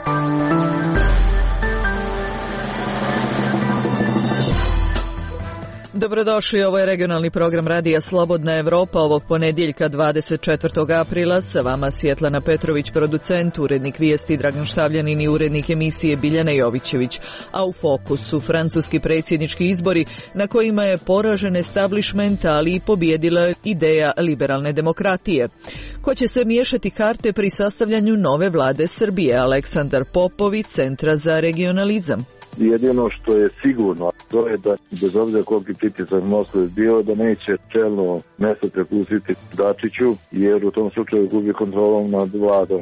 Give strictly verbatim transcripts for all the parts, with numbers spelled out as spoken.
Dobrodošli, ovo je regionalni program Radija Slobodna Evropa ovog ponedjeljka dvadeset četvrtog aprila. Sa vama Svjetlana Petrović, producent, urednik vijesti Dragan Štavljanin i urednik emisije Biljana Jovićević. A u fokusu francuski predsjednički izbori na kojima je poražen establishment, ali i pobjedila ideja liberalne demokratije. Ko će se miješati karte pri sastavljanju nove vlade Srbije? Aleksandar Popović, Centra za regionalizam. Jedino što je sigurno, to je da bez obzira koliki pritisak Moskve bio, da neće čelno mjesto prepustiti Dačiću, jer u tom slučaju gubi kontrolom nad vladom.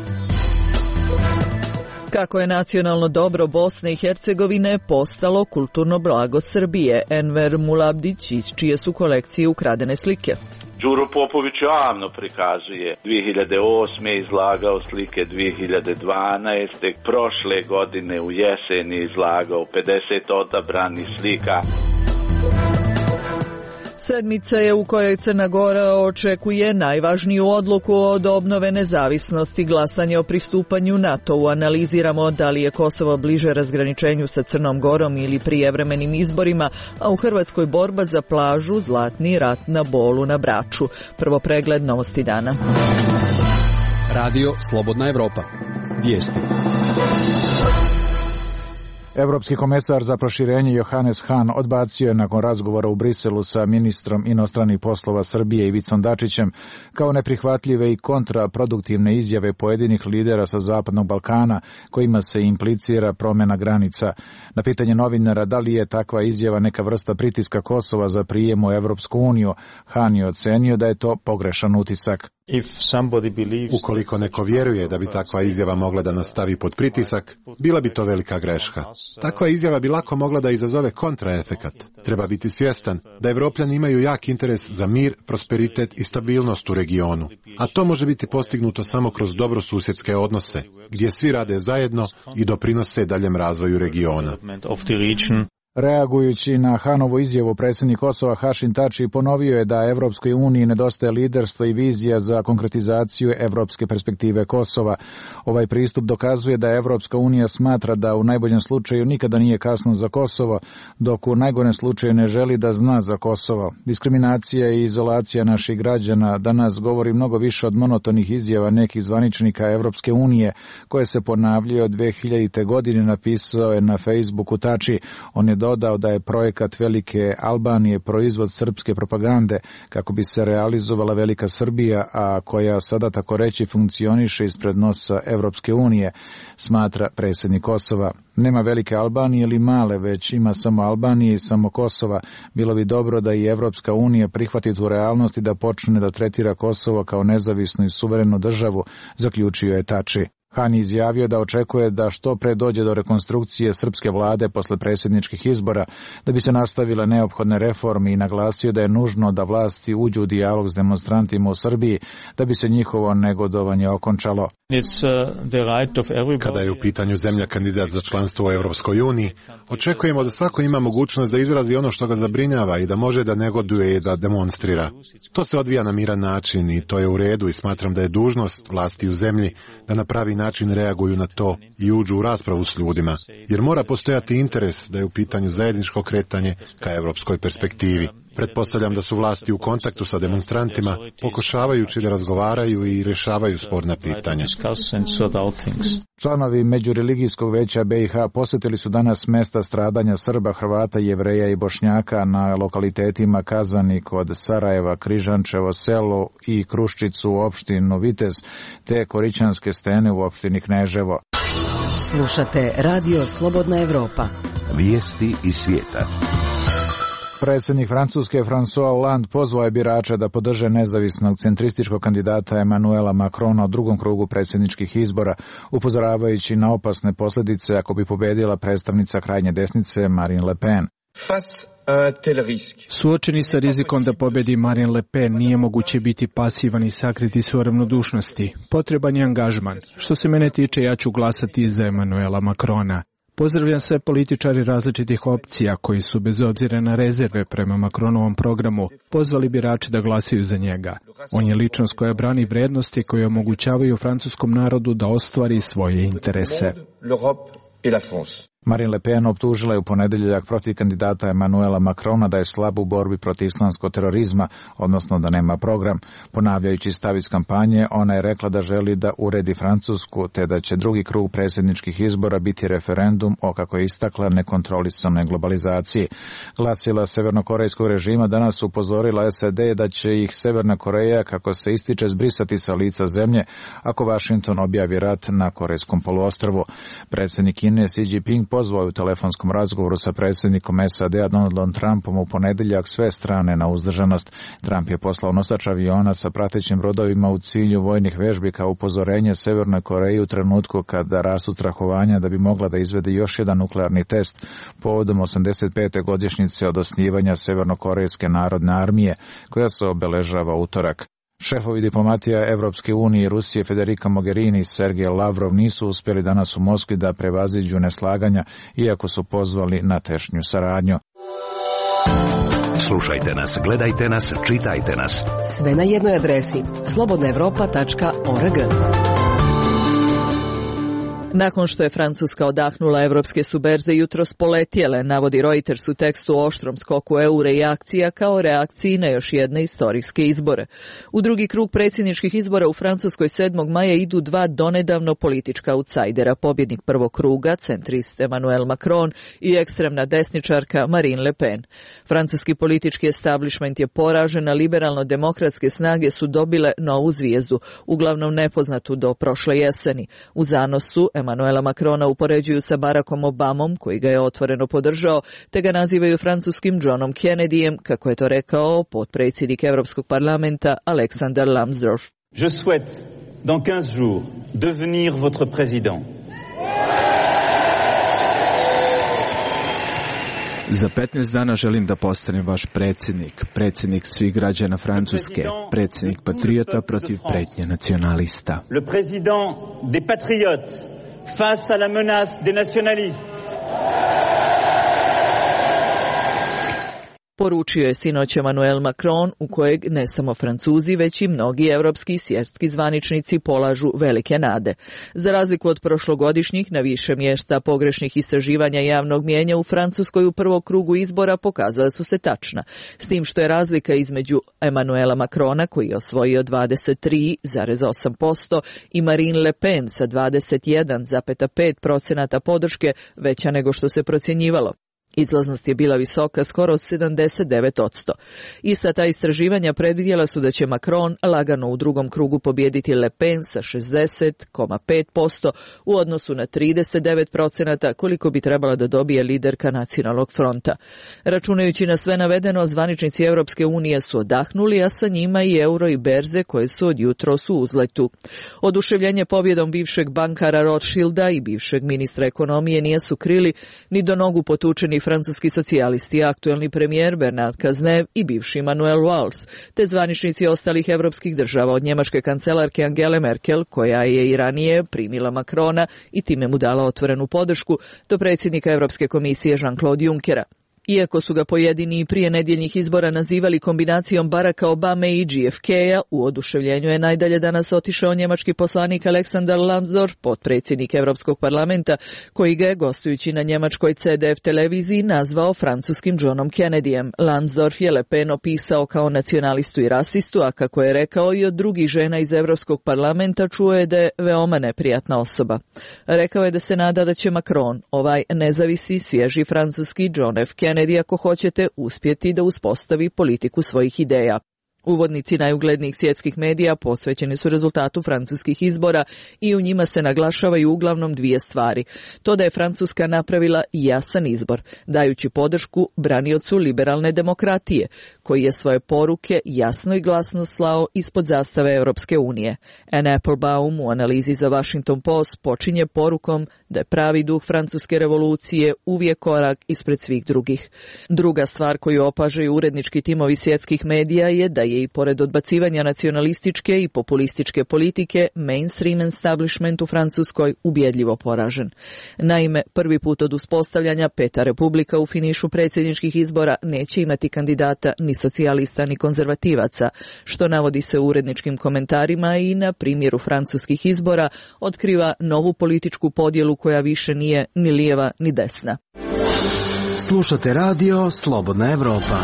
Kako je nacionalno dobro Bosne i Hercegovine postalo kulturno blago Srbije? Enver Mulabdić, iz čije su kolekcije ukradene slike. Đuro Popović javno prikazuje. dvije hiljade osme izlagao slike, dvije hiljade dvanaeste prošle godine u jeseni izlagao pedeset odabranih slika. Sedmica je u kojoj Crna Gora očekuje najvažniju odluku od obnove nezavisnosti, glasanje o pristupanju NATO-u. Analiziramo da li je Kosovo bliže razgraničenju sa Crnom Gorom ili prijevremenim izborima, a u Hrvatskoj borba za plažu, Zlatni rat na Bolu na Braču. Prvo pregled novosti dana. Radio Slobodna Evropa. Vijesti. Evropski komesar za proširenje Johannes Hahn odbacio je nakon razgovora u Briselu sa ministrom inostranih poslova Srbije Ivicom Dačićem kao neprihvatljive i kontraproduktivne izjave pojedinih lidera sa Zapadnog Balkana kojima se implicira promjena granica. Na pitanje novinara da li je takva izjava neka vrsta pritiska Kosova za prijem u Evropsku uniju, Hahn je ocenio da je to pogrešan utisak. Ukoliko neko vjeruje da bi takva izjava mogla da nas stavi pod pritisak, bila bi to velika greška. Takva izjava bi lako mogla da izazove kontraefekat. Treba biti svjestan da Evropljani imaju jak interes za mir, prosperitet i stabilnost u regionu. A to može biti postignuto samo kroz dobrosusjedske odnose, gdje svi rade zajedno i doprinose daljem razvoju regiona. Reagujući na Hahnovu izjavu, predsjednik Kosova Hašim Tači ponovio je da Evropskoj uniji nedostaje liderstvo i vizija za konkretizaciju evropske perspektive Kosova. Ovaj pristup dokazuje da Evropska unija smatra da u najboljem slučaju nikada nije kasno za Kosovo, dok u najgorem slučaju ne želi da zna za Kosovo. Diskriminacija i izolacija naših građana danas govori mnogo više od monotonih izjava nekih zvaničnika Evropske unije, koje se ponavljaju od dve hiljadite godine, napisao je na Facebooku Tači. On je dodao da je projekat Velike Albanije proizvod srpske propagande kako bi se realizovala Velika Srbija, a koja sada tako reći funkcioniše ispred nosa Evropske unije, smatra predsjednik Kosova. Nema Velike Albanije ili male, već ima samo Albanije i samo Kosova. Bilo bi dobro da i Evropska unija prihvati tu realnost i da počne da tretira Kosovo kao nezavisnu i suverenu državu, zaključio je Tači. Hahn izjavio da očekuje da što pre dođe do rekonstrukcije srpske vlade posle predsjedničkih izbora, da bi se nastavile neophodne reforme i naglasio da je nužno da vlasti uđu u dijalog s demonstrantima u Srbiji, da bi se njihovo negodovanje okončalo. Kada je u pitanju zemlja kandidat za članstvo u Evropskoj uniji, očekujemo da svako ima mogućnost da izrazi ono što ga zabrinjava i da može da negoduje i da demonstrira. To se odvija na miran način i to je u redu i smatram da je dužnost vlasti u zemlji da na pravi način reaguju na to i uđu u raspravu s ljudima, jer mora postojati interes da je u pitanju zajedničko kretanje ka evropskoj perspektivi. Pretpostavljam da su vlasti u kontaktu sa demonstrantima, pokušavajući da razgovaraju i rješavaju sporna pitanja. Članovi Međureligijskog veća B i H posjetili su danas mjesta stradanja Srba, Hrvata, Jevreja i Bošnjaka na lokalitetima Kazani kod Sarajeva, Križančevo selo i Kruščicu u opštinu Vitez, te Korićanske stene u opštini Kneževo. Slušate Radio Slobodna Evropa. Vijesti iz svijeta. Predsjednik Francuske François Hollande pozvao je birača da podrže nezavisnog centrističkog kandidata Emmanuela Macrona u drugom krugu predsjedničkih izbora, upozoravajući na opasne posljedice ako bi pobjedila predstavnica krajnje desnice Marine Le Pen. Suočeni sa rizikom da pobedi Marine Le Pen nije moguće biti pasivan i sakriti svoje ravnodušnosti. Potreban je angažman. Što se mene tiče, ja ću glasati za Emmanuela Macrona. Pozdravljam sve političari različitih opcija koji su, bez obzira na rezerve prema Macronovom programu, pozvali birače da glasaju za njega. On je ličnost koja brani vrednosti koje omogućavaju francuskom narodu da ostvari svoje interese. Marine Le Pen optužila je u ponedeljak protiv kandidata Emmanuela Macrona da je slab u borbi protiv islamskog terorizma, odnosno da nema program. Ponavljajući stav iz kampanje, ona je rekla da želi da uredi Francusku, te da će drugi krug predsjedničkih izbora biti referendum o, kako je istakla, nekontrolisanoj globalizaciji. Glasila severnokorejskog režima danas upozorila S A D da će ih Severna Koreja, kako se ističe, zbrisati sa lica zemlje ako Washington objavi rat na Korejskom poluostrvu. Predsjednik Kine Xi Jinping pozvao je u telefonskom razgovoru sa predsjednikom S A D-a Donaldom Trumpom u ponedeljak sve strane na uzdržanost. Trump je poslao nosač aviona sa pratećim brodovima u cilju vojnih vežbi kao upozorenje Severnoj Koreji u trenutku kada rastu strahovanja da bi mogla da izvede još jedan nuklearni test povodom osamdeset pete godišnjice od osnivanja Severnokorejske narodne armije, koja se obeležava utorak. Šefovi diplomatija Evropske unije i Rusije Federica Mogherini i Sergej Lavrov nisu uspjeli danas u Moskvi da prevaziđu neslaganja, iako su pozvali na tešnju saradnju. Slušajte nas, gledajte nas, čitajte nas. Sve na jednoj adresi slobodna evropa tačka org. Nakon što je Francuska odahnula, evropske su berze jutros poletjele, navodi Reuters u tekstu o oštrom skoku eura i akcija kao reakciji na još jedne istorijske izbore. U drugi krug predsjedničkih izbora u Francuskoj sedmog maja idu dva donedavno politička autsajdera, pobjednik prvog kruga, centrist Emmanuel Macron i ekstremna desničarka Marine Le Pen. Francuski politički establishment je poražen, a liberalno-demokratske snage su dobile novu zvijezdu, uglavnom nepoznatu do prošle jeseni. U zanosu Emmanuela Macrona upoređuju sa Barackom Obamom, koji ga je otvoreno podržao, te ga nazivaju francuskim Johnom Kennedyjem, kako je to rekao potpredsjednik Europskog parlamenta Alexander Lambsdorff. Je souhaite, dans quinze jours, devenir votre président. Za petnaest dana želim da postanem vaš predsjednik, predsjednik svih građana Francuske, predsjednik patriota protiv pretnje nacionalista. Le président des patriotes face à la menace des nationalistes. Poručio je sinoć Emmanuel Macron, u kojeg ne samo Francuzi, već i mnogi evropski i svjetski zvaničnici polažu velike nade. Za razliku od prošlogodišnjih, na više mjesta pogrešnih istraživanja javnog mijenja u Francuskoj u prvom krugu izbora pokazala su se tačna. S tim što je razlika između Emmanuela Macrona, koji je osvojio dvadeset tri zarez osam posto, i Marine Le Pen sa dvadeset jedan zarez pet posto podrške veća nego što se procjenjivalo. Izlaznost je bila visoka, skoro sedamdeset devet posto. Ista ta istraživanja predvidjela su da će Macron lagano u drugom krugu pobijediti Le Pen sa šezdeset zarez pet posto u odnosu na trideset devet posto koliko bi trebala da dobije liderka Nacionalnog fronta. Računajući na sve navedeno, zvaničnici Europske unije su odahnuli, a sa njima i euro i berze koje su od jutros u uzletu. Oduševljenje pobjedom bivšeg bankara Rothschilda i bivšeg ministra ekonomije nije su krili ni do nogu potučeni francuski socijalisti, aktuelni premijer Bernard Cazeneuve i bivši Manuel Valls, te zvaničnici ostalih evropskih država, od njemačke kancelarke Angele Merkel, koja je i ranije primila Macrona i time mu dala otvorenu podršku, do predsjednika Europske komisije Jean-Claude Junckera. Iako su ga pojedini i prije nedjeljnih izbora nazivali kombinacijom Baracka Obame i J F K-a, u oduševljenju je najdalje danas otišao njemački poslanik Alexander Lambsdorff, potpredsjednik Europskog parlamenta, koji ga je, gostujući na njemačkoj C D F televiziji, nazvao francuskim Johnom Kennedyjem. Lambsdorff je Le Pen opisao kao nacionalistu i rasistu, a kako je rekao i od drugih žena iz Europskog parlamenta, čuo je da je veoma neprijatna osoba. Rekao je da se nada da će Macron, ovaj nezavisi, svježi francuski John F. Kennedy, ako hoćete, uspjeti da uspostavi politiku svojih ideja. Uvodnici najuglednijih svjetskih medija posvećeni su rezultatu francuskih izbora i u njima se naglašavaju uglavnom dvije stvari. To da je Francuska napravila jasan izbor, dajući podršku braniocu liberalne demokratije, koji je svoje poruke jasno i glasno slao ispod zastave Europske unije. Anne Applebaum u analizi za Washington Post počinje porukom da je pravi duh francuske revolucije uvijek korak ispred svih drugih. Druga stvar koju opažaju urednički timovi svjetskih medija je da je i pored odbacivanja nacionalističke i populističke politike, mainstream establishment u Francuskoj ubjedljivo poražen. Naime, prvi put od uspostavljanja Peta republika u finišu predsjedničkih izbora neće imati kandidata ni socijalista ni konzervativaca, što navodi se u uredničkim komentarima i na primjeru francuskih izbora otkriva novu političku podjelu koja više nije ni lijeva ni desna. Slušate radio Slobodna Evropa.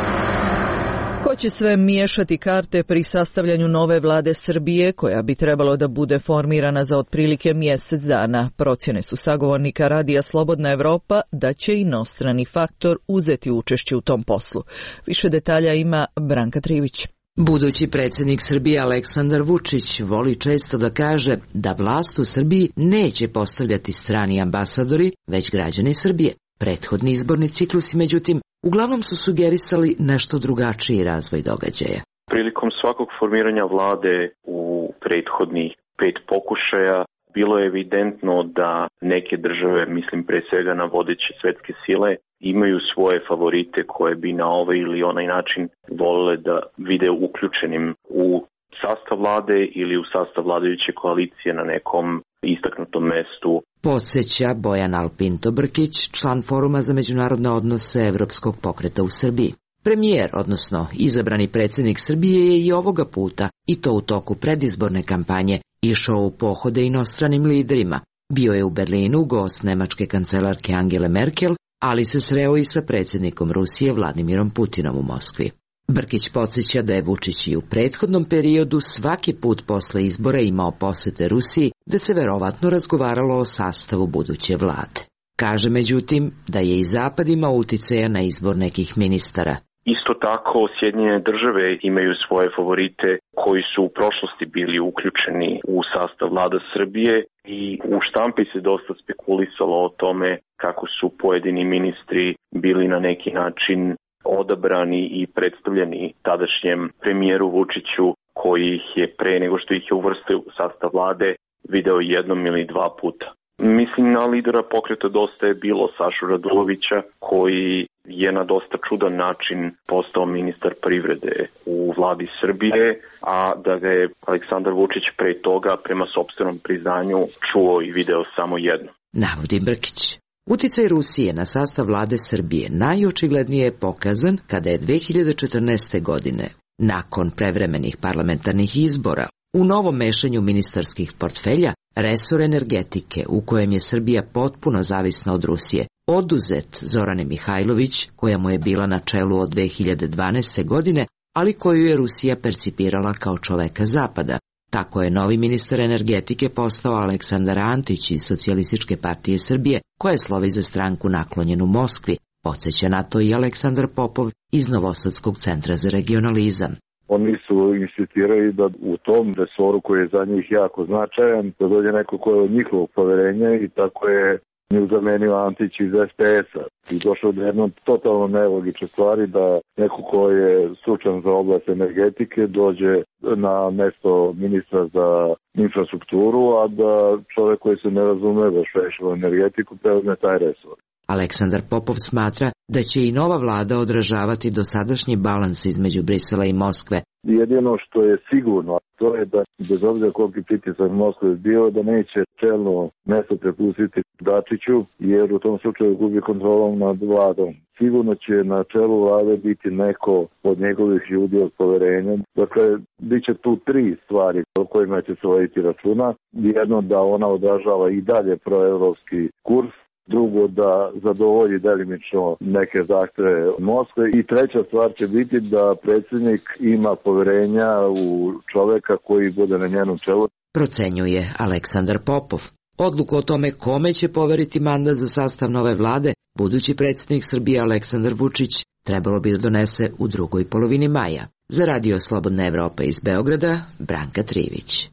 Ko će sve miješati karte pri sastavljanju nove vlade Srbije, koja bi trebalo da bude formirana za otprilike mjesec dana? Procjene su sagovornika radija Slobodna Evropa da će inostrani faktor uzeti učešće u tom poslu. Više detalja ima Branka Trivić. Budući predsjednik Srbije Aleksandar Vučić voli često da kaže da vlast u Srbiji neće postavljati strani ambasadori, već građani Srbije. Prethodni izborni ciklusi, međutim, uglavnom su sugerisali nešto drugačiji razvoj događaja. Prilikom svakog formiranja vlade u prethodnih pet pokušaja bilo je evidentno da neke države, mislim pre svega na vodeće svetske sile, imaju svoje favorite koje bi na ovaj ili onaj način volele da vide uključenim u sastav vlade ili u sastav vladajuće koalicije na nekom istaknutom mestu. Podsjeća Bojan Alpinto Brkić, član Foruma za međunarodne odnose Evropskog pokreta u Srbiji. Premijer, odnosno izabrani predsjednik Srbije, je i ovoga puta, i to u toku predizborne kampanje, išao u pohode inostranim liderima. Bio je u Berlinu gost nemačke kancelarke Angele Merkel, ali se sreo i sa predsjednikom Rusije Vladimirom Putinom u Moskvi. Brkić podsjeća da je Vučić i u prethodnom periodu svaki put posle izbora imao posete Rusiji, da se verovatno razgovaralo o sastavu buduće vlade. Kaže međutim da je i Zapad imao uticaja na izbor nekih ministara. Isto tako, Sjedinjene države imaju svoje favorite koji su u prošlosti bili uključeni u sastav vlada Srbije i u štampi se dosta spekulisalo o tome kako su pojedini ministri bili na neki način odabrani i predstavljeni tadašnjem premijeru Vučiću, koji ih je pre nego što ih je uvrstio u sastav vlade video jednom ili dva puta. Mislim na lidera pokreta Dosta je bilo Sašu Radulovića, koji je na dosta čudan način postao ministar privrede u vladi Srbije, a da ga je Aleksandar Vučić pre toga prema sopstvenom priznanju čuo i video samo jedno. Navodi Brkić. Uticaj Rusije na sastav vlade Srbije najočiglednije je pokazan kada je dve hiljade četrnaeste. godine, nakon prevremenih parlamentarnih izbora, u novom mešanju ministarskih portfelja, resor energetike, u kojem je Srbija potpuno zavisna od Rusije, oduzet Zorane Mihajlović, koja mu je bila na čelu od dve hiljade dvanaeste. godine, ali koju je Rusija percipirala kao čoveka Zapada. Tako je novi ministar energetike postao Aleksandar Antić iz Socijalističke partije Srbije, koja slovi za stranku naklonjenu Moskvi. Podsjeća na to i Aleksandar Popov iz Novosadskog centra za regionalizam. Oni su insistirali da u tom resoru koji je za njih jako značajan, da dođe neko ko je od njihovog poverenja i tako je nju zamenio Antić iz es pe es-a. I došlo do jednom totalno nelogične stvari da neko ko je stručan za oblast energetike dođe na mesto ministra za infrastrukturu, a da čovjek koji se ne razume baš previše u energetiku preuzme taj resor. Aleksandar Popov smatra da će i nova vlada odražavati dosadašnji balans između Brisela i Moskve. Jedino što je sigurno, to je da bez obzira koliki pritisak Moskve bio, da neće čelno mesto prepustiti Dačiću, jer u tom slučaju gubi kontrolom nad vladom. Sigurno će na čelu vlade biti neko od njegovih ljudi od poverenja. Dakle, bit će tu tri stvari o kojima će se voditi računa. Jedno, da ona odražava i dalje proevropski kurs. Drugo, da zadovolji delimično neke zahtjeve Moskve i treća stvar će biti da predsjednik ima poverenja u čoveka koji bude na njenom čelu. Procenjuje Aleksandar Popov. Odluku o tome kome će poveriti mandat za sastav nove vlade, budući predsjednik Srbije Aleksandar Vučić trebalo bi da donese u drugoj polovini maja. Za Radio Slobodna Evropa iz Beograda, Branka Trivić.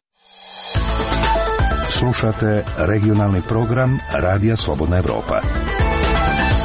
Slušate regionalni program Radija Slobodna Evropa.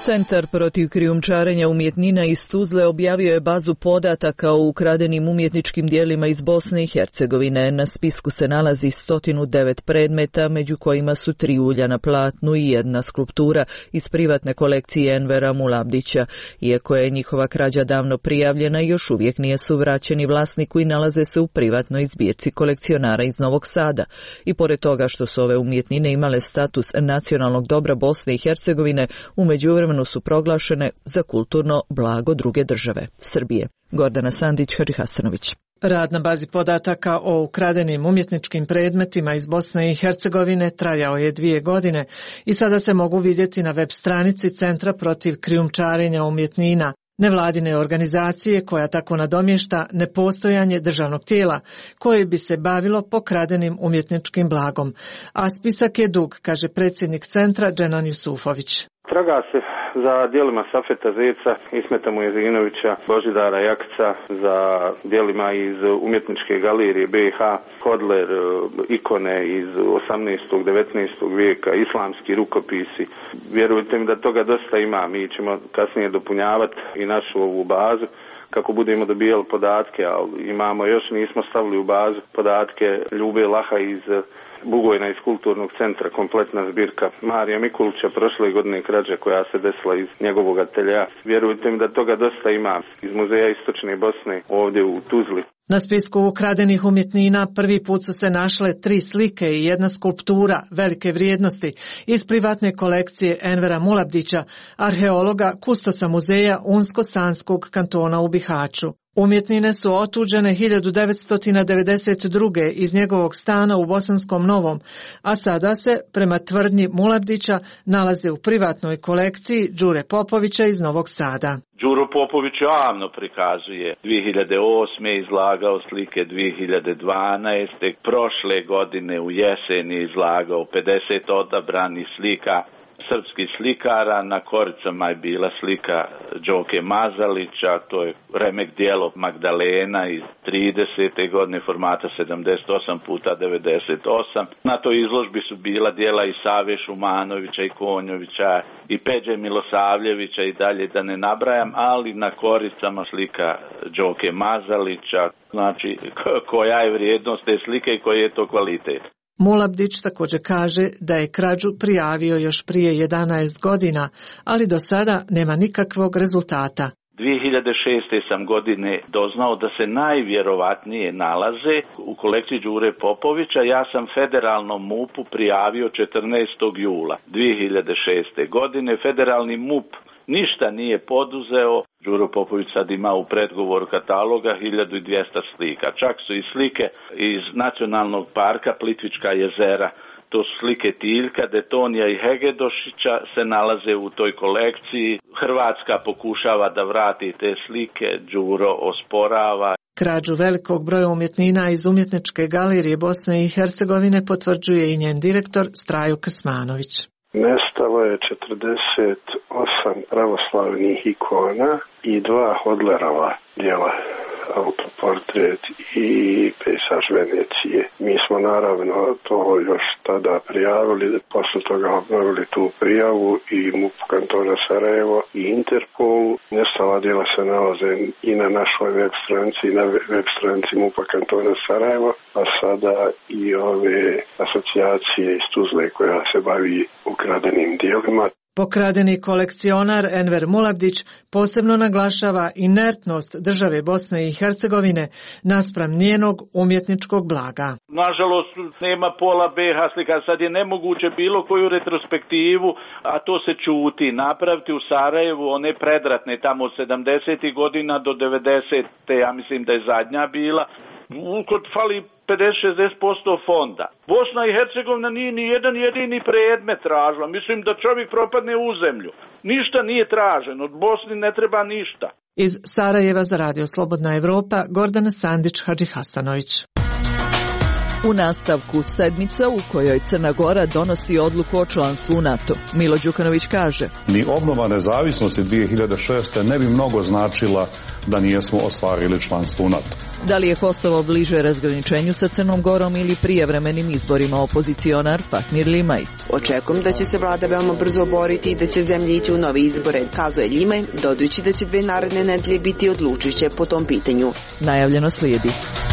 Centar protiv krijumčarenja umjetnina iz Tuzle objavio je bazu podataka o ukradenim umjetničkim dijelima iz Bosne i Hercegovine. Na spisku se nalazi sto devet predmeta, među kojima su tri ulja na platnu i jedna skulptura iz privatne kolekcije Envera Mulabdića. Iako je njihova krađa davno prijavljena, još uvijek nije su vraćeni vlasniku i nalaze se u privatnoj zbirci kolekcionara iz Novog Sada. I pored toga što su ove umjetnine imale status nacionalnog dobra Bosne i Hercegovine, u međuvremenu su proglašene za kulturno blago druge države, Srbije. Gordana Sandić, Hadži Hasanović. Rad na bazi podataka o ukradenim umjetničkim predmetima iz Bosne i Hercegovine trajao je dvije godine i sada se mogu vidjeti na web stranici Centra protiv krijumčarenja umjetnina, nevladine organizacije koja tako nadomješta nepostojanje državnog tijela koje bi se bavilo pokradenim umjetničkim blagom. A spisak je dug, kaže predsjednik centra Dženan Jusufović. Traga se za djelima Safeta Zeca, Ismeta Mujezinovića, Božidara Jakca, za djelima iz umjetničke galerije B iH, Hodler, ikone iz osamnaestog devetnaestog vijeka, islamski rukopisi. Vjerujte mi da toga dosta ima, mi ćemo kasnije dopunjavati i našu ovu bazu kako budemo dobijali podatke, ali imamo još, nismo stavili u bazu podatke Ljube Laha iz Bugojna iz kulturnog centra, kompletna zbirka Marija Mikulića prošle godine krađa koja se desila iz njegovog atelja. Vjerujte mi da toga dosta ima iz Muzeja Istočne Bosne ovdje u Tuzli. Na spisku ukradenih umjetnina prvi put su se našle tri slike i jedna skulptura velike vrijednosti iz privatne kolekcije Envera Mulabdića, arheologa, kustosa muzeja Unsko-Sanskog kantona u Bihaću. Umjetnine su otuđene hiljadu devetsto devedeset druge iz njegovog stana u Bosanskom Novom, a sada se, prema tvrdnji Mulabdića, nalaze u privatnoj kolekciji Đure Popovića iz Novog Sada. Đuro Popović javno prikazuje. dvije hiljade osme izlagao slike, dvije hiljade dvanaeste prošle godine u jesen je izlagao pedeset odabranih slika srpskih slikara. Na koricama je bila slika Đoke Mazalića, to je remek dijelo Magdalena iz tridesete godine formata sedamdeset osam puta devedeset osam. Na toj izložbi su bila dijela i Save Šumanovića i Konjovića i Peđe Milosavljevića i dalje da ne nabrajam, ali na koricama slika Đoke Mazalića, znači koja je vrijednost te slike i koji je to kvalitet. Mulabdić također kaže da je krađu prijavio još prije jedanaest godina, ali do sada nema nikakvog rezultata. dvije hiljade šeste sam godine doznao da se najvjerovatnije nalaze u kolekciji Đure Popovića. Ja sam federalnom MUP-u prijavio četrnaestog jula dvije hiljade šeste godine. Federalni MUP ništa nije poduzeo. Đuro Popović sad ima u predgovoru kataloga hiljadu dvjesto slika. Čak su i slike iz Nacionalnog parka Plitvička jezera. To su slike Tiljka, Detonija i Hegedošića se nalaze u toj kolekciji. Hrvatska pokušava da vrati te slike, Đuro osporava. Krađu velikog broja umjetnina iz umjetničke galerije Bosne i Hercegovine potvrđuje i njen direktor Strajo Krsmanović. Nestalo je četrdeset osam pravoslavnih ikona i dva Hodlerova djela, autoportret i pejsaž Venecije. Mi smo naravno to još tada prijavili, posle toga obnovili tu prijavu i MUP kantona Sarajevo i Interpolu. Nestala djela se nalaze i na našoj web stranici i na web stranici MUP kantona Sarajevo, a sada i ove asocijacije iz Tuzle koja se bavi ukradenim dijelima. Pokradeni kolekcionar Enver Mulabdić posebno naglašava inertnost države Bosne i Hercegovine naspram njenog umjetničkog blaga. Nažalost, nema pola B iH slika, sad je nemoguće bilo koju retrospektivu, a to se čuti, napraviti u Sarajevu, one predratne tamo od sedamdesetih godina do devedesete, ja mislim da je zadnja bila, kod fali pedeset do šezdeset posto fonda. Bosna i Hercegovina nije ni jedan jedini predmet tražila. Mislim da čovjek propadne u zemlju. Ništa nije traženo. Od Bosni ne treba ništa. Iz Sarajeva za Radio Slobodna Evropa, Gordana Sandić, Hadži Hasanović. U nastavku sedmica u kojoj Crna Gora donosi odluku o članstvu u NATO. Milo Đukanović kaže: Ni obnova nezavisnosti dvije hiljade šeste. ne bi mnogo značila da nijesmo ostvarili članstvo u NATO. Da li je Kosovo bliže razgraničenju sa Crnom Gorom ili prijevremenim izborima, opozicionar Fatmir Limaj? Očekujem da će se vlada veoma brzo oboriti i da će zemlje ići u nove izbore, kazuje Limaj, dodajući da će dve naredne nedelje biti odlučujuće po tom pitanju. Najavljeno slijedi.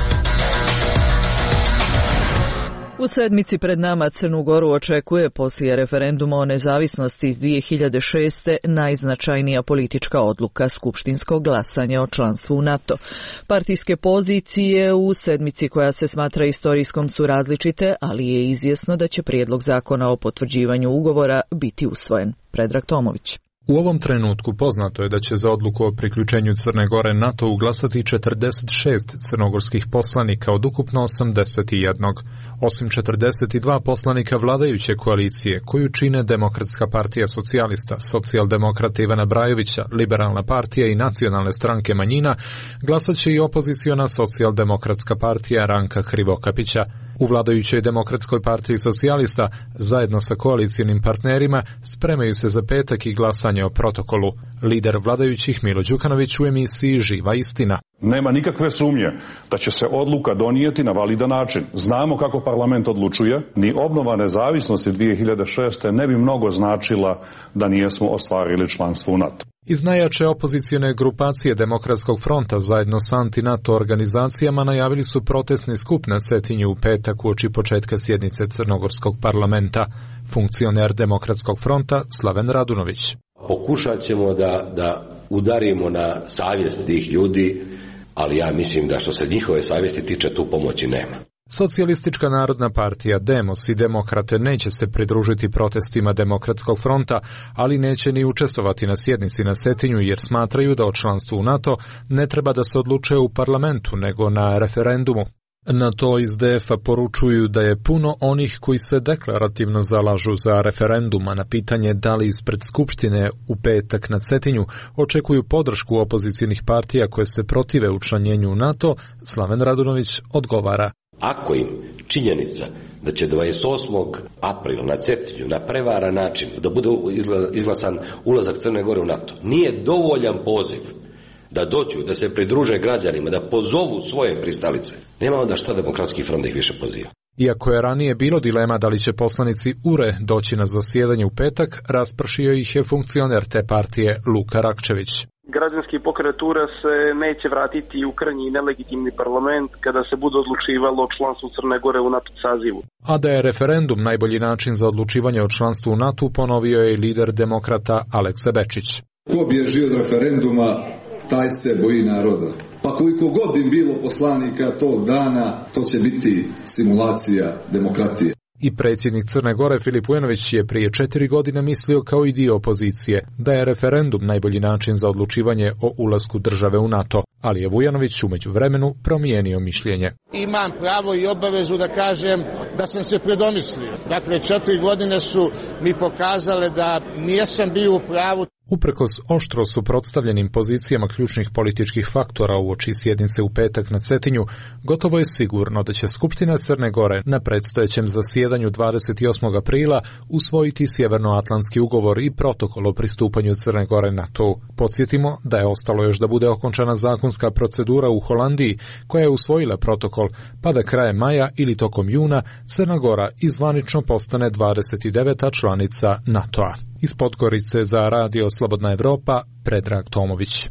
U sedmici pred nama Crnu Goru očekuje poslije referenduma o nezavisnosti iz dvije hiljade šeste. najznačajnija politička odluka, skupštinsko glasanje o članstvu u NATO. Partijske pozicije u sedmici koja se smatra istorijskom su različite, ali je izvjesno da će prijedlog zakona o potvrđivanju ugovora biti usvojen. Predrag Tomović. U ovom trenutku poznato je da će za odluku o priključenju Crne Gore NATO glasati četrdeset šest crnogorskih poslanika od ukupno osamdeset jedan. Osim četrdeset dva poslanika vladajuće koalicije, koju čine Demokratska partija socijalista, Socijaldemokrata Ivana Brajovića, Liberalna partija i Nacionalne stranke manjina, glasat će i opoziciona Socijaldemokratska partija Ranka Krivokapića. U vladajućoj Demokratskoj partiji socijalista, zajedno sa koalicijonim partnerima, spremaju se za petak i glasanje o protokolu. Lider vladajućih Milo Đukanović u emisiji Živa istina. Nema nikakve sumnje da će se odluka donijeti na validan način. Znamo kako parlament odlučuje. Ni obnova nezavisnosti dvije hiljade šeste. ne bi mnogo značila da nijesmo ostvarili članstvo u NATO. Iz najjače opozicione grupacije Demokratskog fronta zajedno s anti-NATO organizacijama najavili su protestni skup na Cetinju u petak uoči početka sjednice Crnogorskog parlamenta. Funkcioner Demokratskog fronta Slaven Radunović. Pokušat ćemo da, da udarimo na savjest tih ljudi, ali ja mislim da što se njihove savjesti tiče, tu pomoći nema. Socijalistička narodna partija Demos i Demokrate neće se pridružiti protestima Demokratskog fronta, ali neće ni učestvovati na sjednici na Cetinju jer smatraju da o članstvu u NATO ne treba da se odlučuje u parlamentu nego na referendumu. Na to iz D F-a poručuju da je puno onih koji se deklarativno zalažu za referenduma na pitanje da li ispred Skupštine u petak na Cetinju očekuju podršku opozicijnih partija koje se protive učlanjenju u NATO. Slaven Radunović odgovara: Ako im činjenica da će dvadeset osmog aprila na Cetinju na prevaran način da bude izglasan ulazak Crne Gore u NATO, nije dovoljan poziv da dođu, da se pridruže građanima, da pozovu svoje pristalice, nema onda šta Demokratski front ih više poziva. Iako je ranije bilo dilema da li će poslanici U R E doći na zasjedanje u petak, raspršio ih je funkcioner te partije Luka Rakčević. Građanski pokret U R E se neće vratiti u krnji nelegitimni parlament kada se bude odlučivalo o članstvu Crne Gore u NATO sazivu. A da je referendum najbolji način za odlučivanje o članstvu u NATO, ponovio je i lider Demokrata Aleksa Bečić. Ko bježi od referenduma, taj se boji naroda. Pa koliko god im bilo poslanika tog dana, to će biti simulacija demokratije. I predsjednik Crne Gore Filip Vujanović je prije četiri godine mislio kao i dio opozicije da je referendum najbolji način za odlučivanje o ulasku države u NATO, ali je Vujanović u međuvremenu promijenio mišljenje. Imam pravo i obavezu da kažem da sam se predomislio. Dakle, četiri godine su mi pokazale da nisam bio u pravu. Uprkos oštro suprotstavljenim pozicijama ključnih političkih faktora uoči sjednice u petak na Cetinju, gotovo je sigurno da će Skupština Crne Gore na predstojećem zasjedanju dvadeset osmog aprila usvojiti Sjevernoatlantski ugovor i protokol o pristupanju Crne Gore NATO. Podsjetimo da je ostalo još da bude okončana zakonska procedura u Holandiji koja je usvojila protokol, pa da krajem maja ili tokom juna Crna Gora izvanično postane dvadeset deveta članica NATO-a. Iz Podgorice za Radio Slobodna Evropa, Predrag Tomović.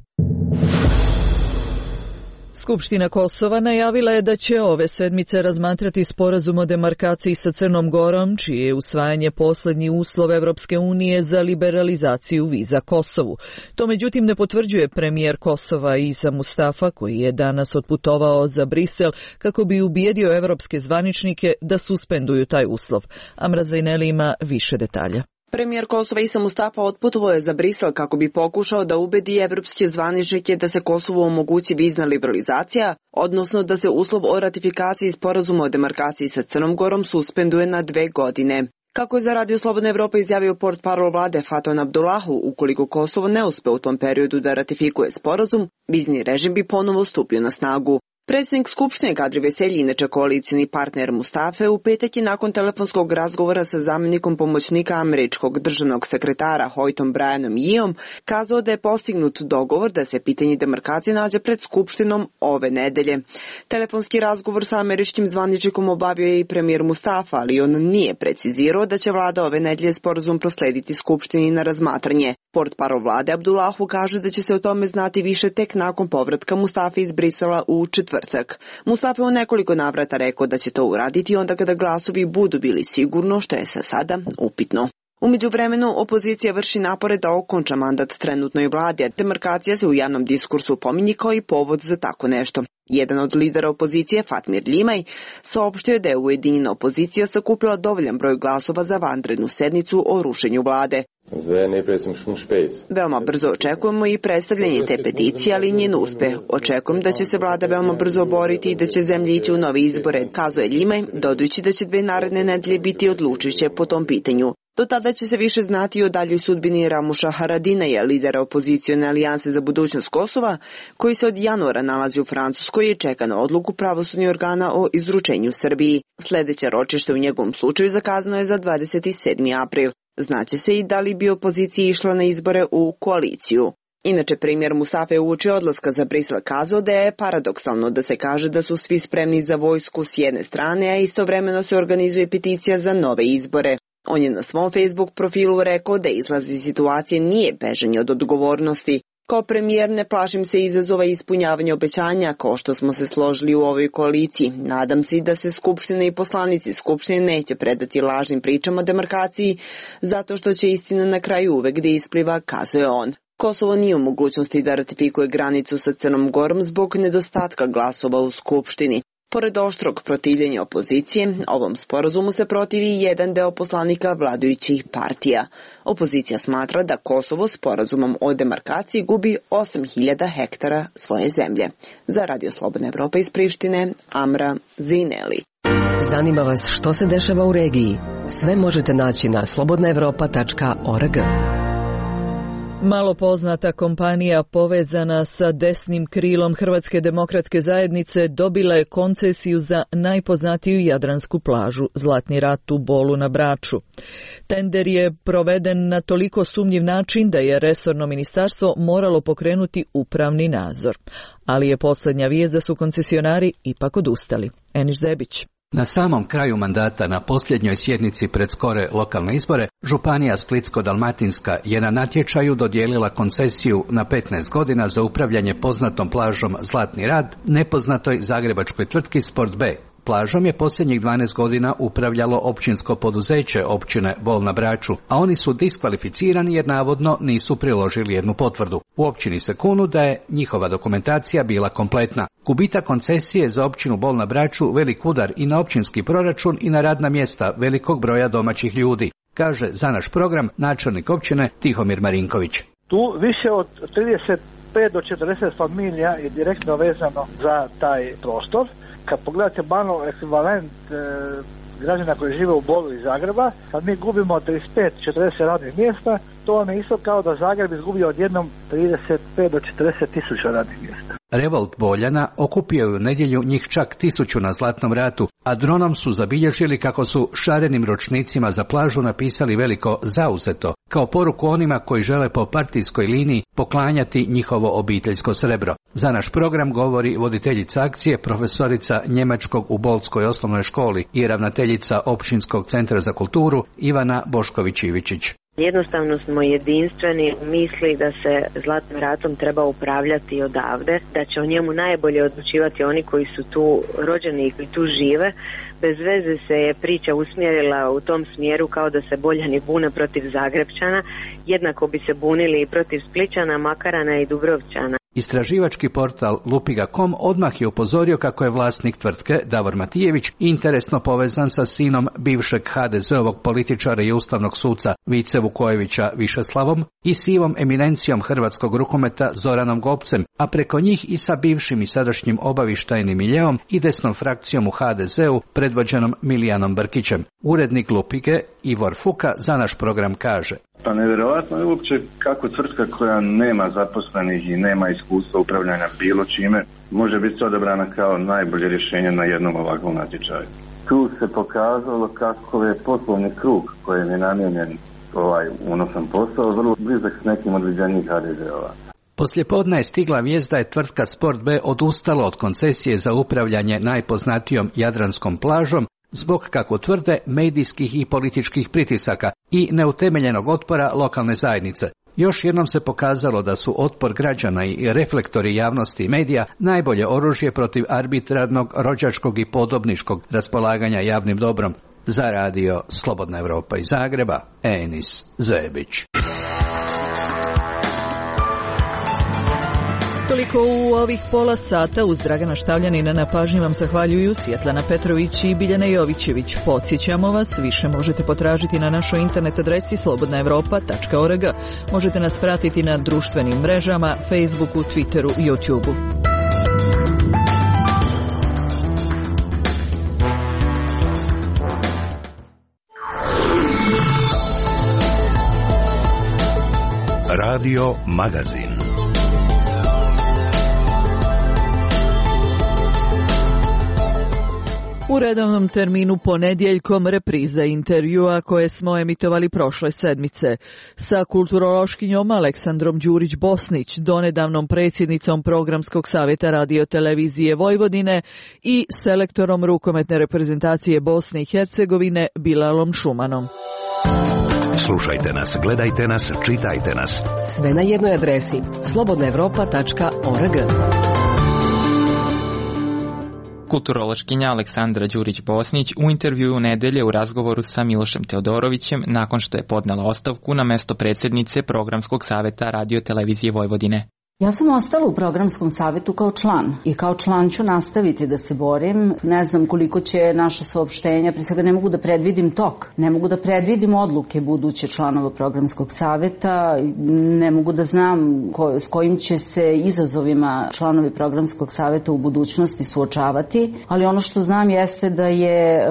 Skupština Kosova najavila je da će ove sedmice razmatrati sporazum o demarkaciji sa Crnom Gorom, čije je usvajanje posljednji uslov Evropske unije za liberalizaciju viza Kosovu. To međutim ne potvrđuje premijer Kosova Isa Mustafa, koji je danas otputovao za Brisel kako bi ubijedio evropske zvaničnike da suspenduju taj uslov. Amra Zajneli ima više detalja. Premijer Kosova Isa Mustafa otputovao je za Brisel kako bi pokušao da ubedi evropske zvaničnike da se Kosovu omogući vizna liberalizacija, odnosno da se uslov o ratifikaciji sporazuma o demarkaciji sa Crnom Gorom suspenduje na dve godine. Kako je za Radio Slobodna Evropa izjavio portparol vlade Faton Abdullahu, ukoliko Kosovo ne uspe u tom periodu da ratifikuje sporazum, vizni režim bi ponovo stupio na snagu. Predsjednik Skupštine Kadri Veselji, inače koalicioni partner Mustafe, u petak je nakon telefonskog razgovora sa zamjenikom pomoćnika američkog državnog sekretara Hoytom Brianom Yeom kazao da je postignut dogovor da se pitanje demarkacije nađe pred Skupštinom ove nedelje. Telefonski razgovor sa američkim zvaničnikom obavio je i premijer Mustafa, ali on nije precizirao da će vlada ove nedelje sporazum proslediti Skupštini na razmatranje. Portparol vlade Abdullahu kaže da će se o tome znati više tek nakon povratka Mustafe iz Brisela u četvrtak. Mustafa je u nekoliko navrata rekao da će to uraditi onda kada glasovi budu bili sigurno, što je sa sada upitno. U međuvremenu, opozicija vrši napore da okonča mandat trenutnoj vladi, a demarkacija se u javnom diskursu pominje kao i povod za tako nešto. Jedan od lidera opozicije, Fatmir Limaj, saopštio je da je ujedinjena opozicija sakupila dovoljan broj glasova za vanrednu sednicu o rušenju vlade. Veoma brzo očekujemo i predstavljanje te peticije, ali njen uspeh. Očekujem da će se vlada veoma brzo boriti i da će zemlja ići u nove izbore, kazao je Limaj, dodajući da će dve naredne nedelje biti odlučujuće po tom pitanju. Do tada će se više znati o daljoj sudbini Ramuša Haradinaja, lidera opozicione alijanse za budućnost Kosova, koji se od januara nalazi u Francuskoj i čeka na odluku pravosudnih organa o izručenju Srbiji. Sljedeće ročište u njegovom slučaju zakazano je za dvadeset sedmi april. Znaće se i da li bi opozicija išla na izbore u koaliciju. Inače, premijer Mustafa je uoči odlaska za Brisel kazao da je paradoksalno da se kaže da su svi spremni za vojsku s jedne strane, a istovremeno se organizuje peticija za nove izbore. On je na svom Facebook profilu rekao da izlaz iz situacije nije bežanje od odgovornosti. Kao premijer ne plašim se izazova ispunjavanja obećanja, kao što smo se složili u ovoj koaliciji. Nadam se da se Skupština i poslanici Skupštine neće predati lažnim pričama o demarkaciji, zato što će istina na kraju uvek da ispliva, kazuje on. Kosovo nije u mogućnosti da ratifikuje granicu sa Crnom Gorom zbog nedostatka glasova u Skupštini. Pored oštrog protivljenja opozicije, ovom sporazumu se protivi i jedan deo poslanika vladajućih partija. Opozicija smatra da Kosovo sporazumom o demarkaciji gubi osam hiljada hektara svoje zemlje. Za Radio Slobodna Evropa iz Prištine, Amra Zineli. Zanima vas što se dešava u regiji? Sve možete naći na slobodna evropa tačka org. Malo poznata kompanija povezana sa desnim krilom Hrvatske demokratske zajednice dobila je koncesiju za najpoznatiju jadransku plažu Zlatni rat u Bolu na Braču. Tender je proveden na toliko sumnjiv način da je resorno ministarstvo moralo pokrenuti upravni nadzor. Ali je posljednja vijest da su koncesionari ipak odustali. Eniš Zebić. Na samom kraju mandata na posljednjoj sjednici pred skore lokalne izbore, Županija Splitsko-dalmatinska je na natječaju dodijelila koncesiju na petnaest godina za upravljanje poznatom plažom Zlatni rat nepoznatoj zagrebačkoj tvrtki Sport B. Plažom je posljednjih dvanaest godina upravljalo općinsko poduzeće općine Bol na Braču, a oni su diskvalificirani jer navodno nisu priložili jednu potvrdu. U općini se kunu da je njihova dokumentacija bila kompletna. Gubitak koncesije za općinu Bol na Braču velik udar i na općinski proračun i na radna mjesta velikog broja domaćih ljudi, kaže za naš program načelnik općine Tihomir Marinković. Tu više od trideset pet do četrdeset familija je direktno vezano za taj prostor. Kad pogledate malo ekvivalent e, građana koji žive u Bolu iz Zagreba, kad mi gubimo trideset pet do četrdeset radnih mjesta, to vam je isto kao da Zagreb izgubio odjednom trideset pet do četrdeset tisuća radnih mjesta. Revolt Boljana okupio je u nedjelju njih čak tisuću na Zlatnom ratu, a dronom su zabilježili kako su šarenim ročnicima za plažu napisali veliko zauzeto, kao poruku onima koji žele po partijskoj liniji poklanjati njihovo obiteljsko srebro. Za naš program govori voditeljica akcije, profesorica njemačkog u Bolskoj osnovnoj školi i ravnateljica Općinskog centra za kulturu Ivana Bošković-Ivičić. Jednostavno smo jedinstveni u misli da se Zlatnim ratom treba upravljati odavde, da će o njemu najbolje odlučivati oni koji su tu rođeni i koji tu žive. Bez veze se je priča usmjerila u tom smjeru kao da se Boljani bune protiv Zagrepčana, jednako bi se bunili i protiv Splićana, Makarana i Dubrovčana. Istraživački portal Lupiga точка com odmah je upozorio kako je vlasnik tvrtke, Davor Matijević, interesno povezan sa sinom bivšeg ha de zeovog političara i ustavnog suca Vice Vukojevića Višeslavom i sivom eminencijom hrvatskog rukometa Zoranom Gobcem, a preko njih i sa bivšim i sadašnjim obavještajnim miljeom i desnom frakcijom u ha de zeu predvođenom Milijanom Brkićem. Urednik Lupige Ivor Fuka za naš program kaže: Pa nevjerovatno je uopće kako tvrtka koja nema zaposlenih i nema iskustva upravljanja bilo čime može biti odabrana kao najbolje rješenje na jednom ovakvom natječaju. Tu se pokazalo kako je poslovni krug kojem je namijenjen ovaj unosan posao vrlo blizak s nekim od viđenih ha de ze-ova. Poslijepodne je stigla vijest da je tvrtka Sport B odustala od koncesije za upravljanje najpoznatijom jadranskom plažom zbog, kako tvrde, medijskih i političkih pritisaka i neutemeljenog otpora lokalne zajednice. Još jednom se pokazalo da su otpor građana i reflektori javnosti i medija najbolje oružje protiv arbitrarnog, rođačkog i podobničkog raspolaganja javnim dobrom. Za radio Slobodna Evropa iz Zagreba, Enis Zebić. Toliko u ovih pola sata. Uz Dragana Štavljanina na pažnji vam zahvaljuju Svjetlana Petrović i Biljana Jovićević. Podsjećamo vas, više možete potražiti na našoj internet adresi slobodna evropa tačka org. Možete nas pratiti na društvenim mrežama, Facebooku, Twitteru i YouTubeu. Radio Magazin. U redovnom terminu ponedjeljkom repriza intervjua koje smo emitovali prošle sedmice sa kulturološkinjom Aleksandrom Đurić-Bosnić, donedavnom predsjednicom Programskog savjeta Radio-televizije Vojvodine i selektorom rukometne reprezentacije Bosne i Hercegovine Bilalom Šumanom. Slušajte nas, gledajte nas, čitajte nas. Sve na jednoj adresi slobodna evropa tačka org. Kulturološkinja Aleksandra Đurić-Bosnić u intervjuu nedelje u razgovoru sa Milošem Teodorovićem nakon što je podnela ostavku na mesto predsjednice Programskog savjeta Radio-televizije Vojvodine. Ja sam ostala u Programskom savjetu kao član i kao član ću nastaviti da se borim. Ne znam koliko će naša saopštenja, prije svega ne mogu da predvidim tok, ne mogu da predvidim odluke buduće članova Programskog savjeta, ne mogu da znam ko, s kojim će se izazovima članovi Programskog savjeta u budućnosti suočavati, ali ono što znam jeste da je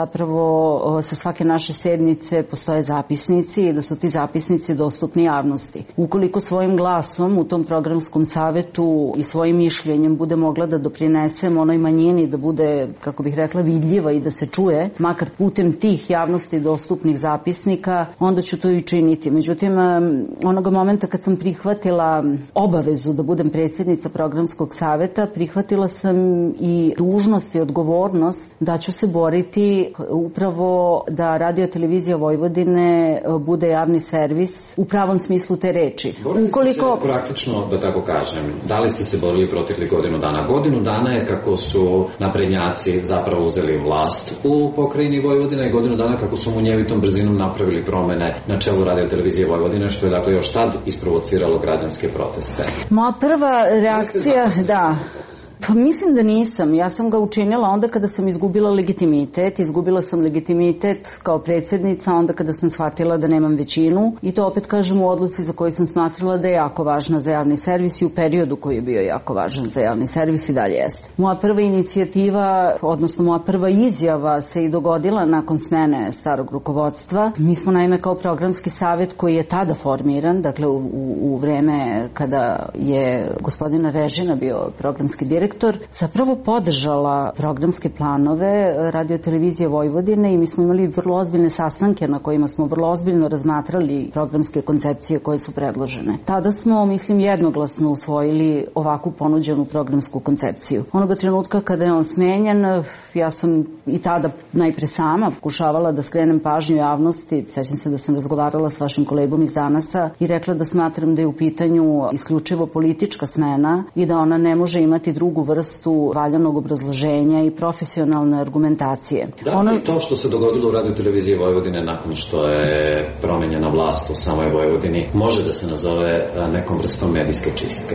zapravo sa svake naše sednice postoje zapisnici i da su ti zapisnici dostupni javnosti. Ukoliko svojim glasom u tom Programskom savjetu i svojim mišljenjem bude mogla da doprinesem onoj manjini da bude, kako bih rekla, vidljiva i da se čuje, makar putem tih javnosti dostupnih zapisnika, onda ću to i činiti. Međutim, onoga momenta kad sam prihvatila obavezu da budem predsjednica Programskog savjeta, prihvatila sam i dužnost i odgovornost da ću se boriti upravo da Radio-televizija Vojvodine bude javni servis u pravom smislu te reči. Ukoliko praktično, da tako kažem, da li ste se borili proteklih godinu dana? Godinu dana je kako su naprednjaci zapravo uzeli vlast u pokrajini Vojvodine i godinu dana kako su munjevitom brzinom napravili promene na čelu Radio-televizije Vojvodine, što je dakle još tad isprovociralo građanske proteste. Moja prva reakcija, da... Pa mislim da nisam. Ja sam ga učinila onda kada sam izgubila legitimitet. Izgubila sam legitimitet kao predsjednica onda kada sam shvatila da nemam većinu. I to opet kažem u odluci za koju sam smatrala da je jako važna za javni servis i u periodu koji je bio jako važan za javni servis i dalje jeste. Moja prva inicijativa, odnosno moja prva izjava se i dogodila nakon smene starog rukovodstva. Mi smo naime kao Programski savjet koji je tada formiran, dakle u, u, u vreme kada je gospodina Režina bio programski direktor, zapravo podržala programske planove Radio-televizije Vojvodine i mi smo imali vrlo ozbiljne sastanke na kojima smo vrlo ozbiljno razmatrali programske koncepcije koje su predložene. Tada smo, mislim, jednoglasno usvojili ovakvu ponuđenu programsku koncepciju. Onoga trenutka kada je on smenjen, ja sam i tada najpre sama pokušavala da skrenem pažnju javnosti. Sećam se da sam razgovarala s vašim kolegom iz Danasa i rekla da smatram da je u pitanju isključivo politička smena i da ona ne može imati drugu vrstu valjanog obrazloženja i profesionalne argumentacije. Da, ono... to što se dogodilo u Radio-televiziji Vojvodine nakon što je promenjena vlast u samoj Vojvodini može da se nazove nekom vrstom medijske čistke. To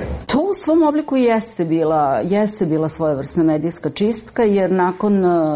u svom obliku jeste bila, jeste bila svojevrsna medijska čistka, jer nakon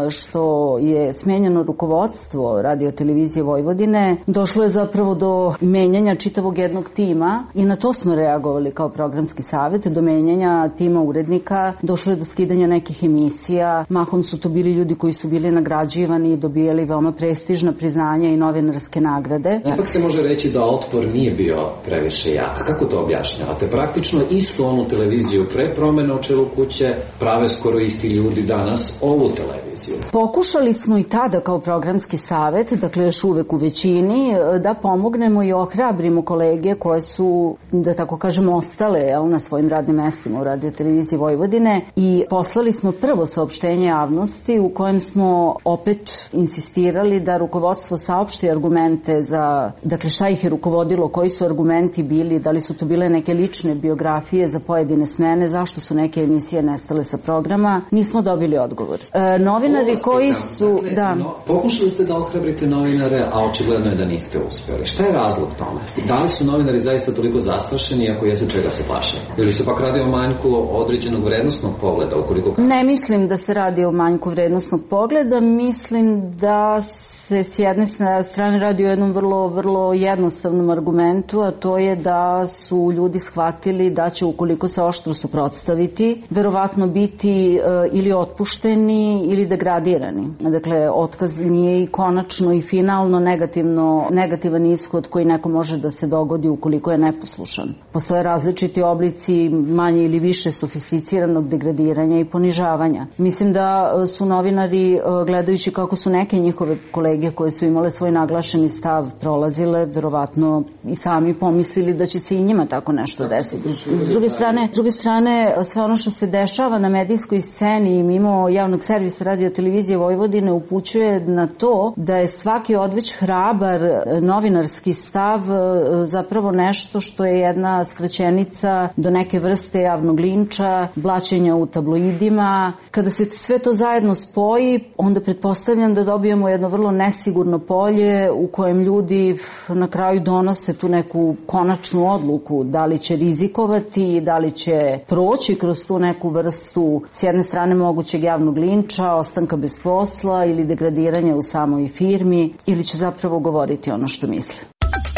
što je smenjeno rukovodstvo Radio-televizije Vojvodine, došlo je zapravo do menjanja čitavog jednog tima i na to smo reagovali kao programski savet, do menjanja tima urednika, došlo je do skidanja nekih emisija, mahom su to bili ljudi koji su bili nagrađivani i dobijali veoma prestižna priznanja i novinarske nagrade. Ipak se može reći da otpor nije bio previše jak. Kako to objašnjavate? Praktično istu onu televiziju pre promene u čelu kuće prave skoro isti ljudi danas ovu televiziju. Pokušali smo i tada kao programski savet, dakle još uvek u većini, da pomognemo i ohrabrimo kolege koje su, da tako kažem, ostale jel, na svojim radnim mestima u Radio-televiziji Vojvodine i poslali smo prvo saopštenje javnosti u kojem smo opet insistirali da rukovodstvo saopšti argumente za, dakle šta ih je rukovodilo, koji su argumenti bili, da li su to bile neke lične biografije za pojedine smene, zašto su neke emisije nestale sa programa, nismo dobili odgovor. E, novinari koji su... Dakle, da. No, pokušali ste da ohrabrite novinare, a očigledno je da niste uspjeli. Šta je razlog tome? Da li su novinari zaista toliko zastrašeni, ako jesu, čega se plaše? Ili se pak radi o manjku određenog vrednostnog pogleda? Ukoliko... Ne mislim da se radi o manjku vrednostnog pogleda, mislim da se s jedne strane radi o jednom vrlo, vrlo jednostavnom argumentu, a to je da su ljudi shvatili da će, ukoliko se oštro suprotstaviti, verovatno biti e, ili otpušteni ili degradirani. Dakle, otkaz nije i konačno i finalno negativno, negativan ishod koji neko može da se dogodi ukoliko je neposlušan. Postoje različiti oblici manje ili više sofisticiranog degradiranja i ponižavanja. Mislim da su novinari, gledajući kako su neke njihove kolege koje su imale svoj naglašeni stav prolazile, verovatno i sami pomislili da će se i njima tako nešto desiti. S druge strane, s druge strane sve ono što se dešava na medijskoj sceni i mimo javnog servisa Radio-televizije Vojvodine upućuje na to da je svaki odveć hrabar novinarski stav zapravo nešto što je jedna skraćenica do neke vrste javnog linča, blaćenja u tabloidima. Kada se sve to zajedno spoji, onda pretpostavljam da dobijemo jedno vrlo nesigurno polje u kojem ljudi na kraju donose tu neku konačnu odluku da li će rizikovati, da li će proći kroz tu neku vrstu s jedne strane mogućeg javnog linča, ostanka bez posla ili degradiranja u samoj firmi, ili će zapravo govoriti ono što misle.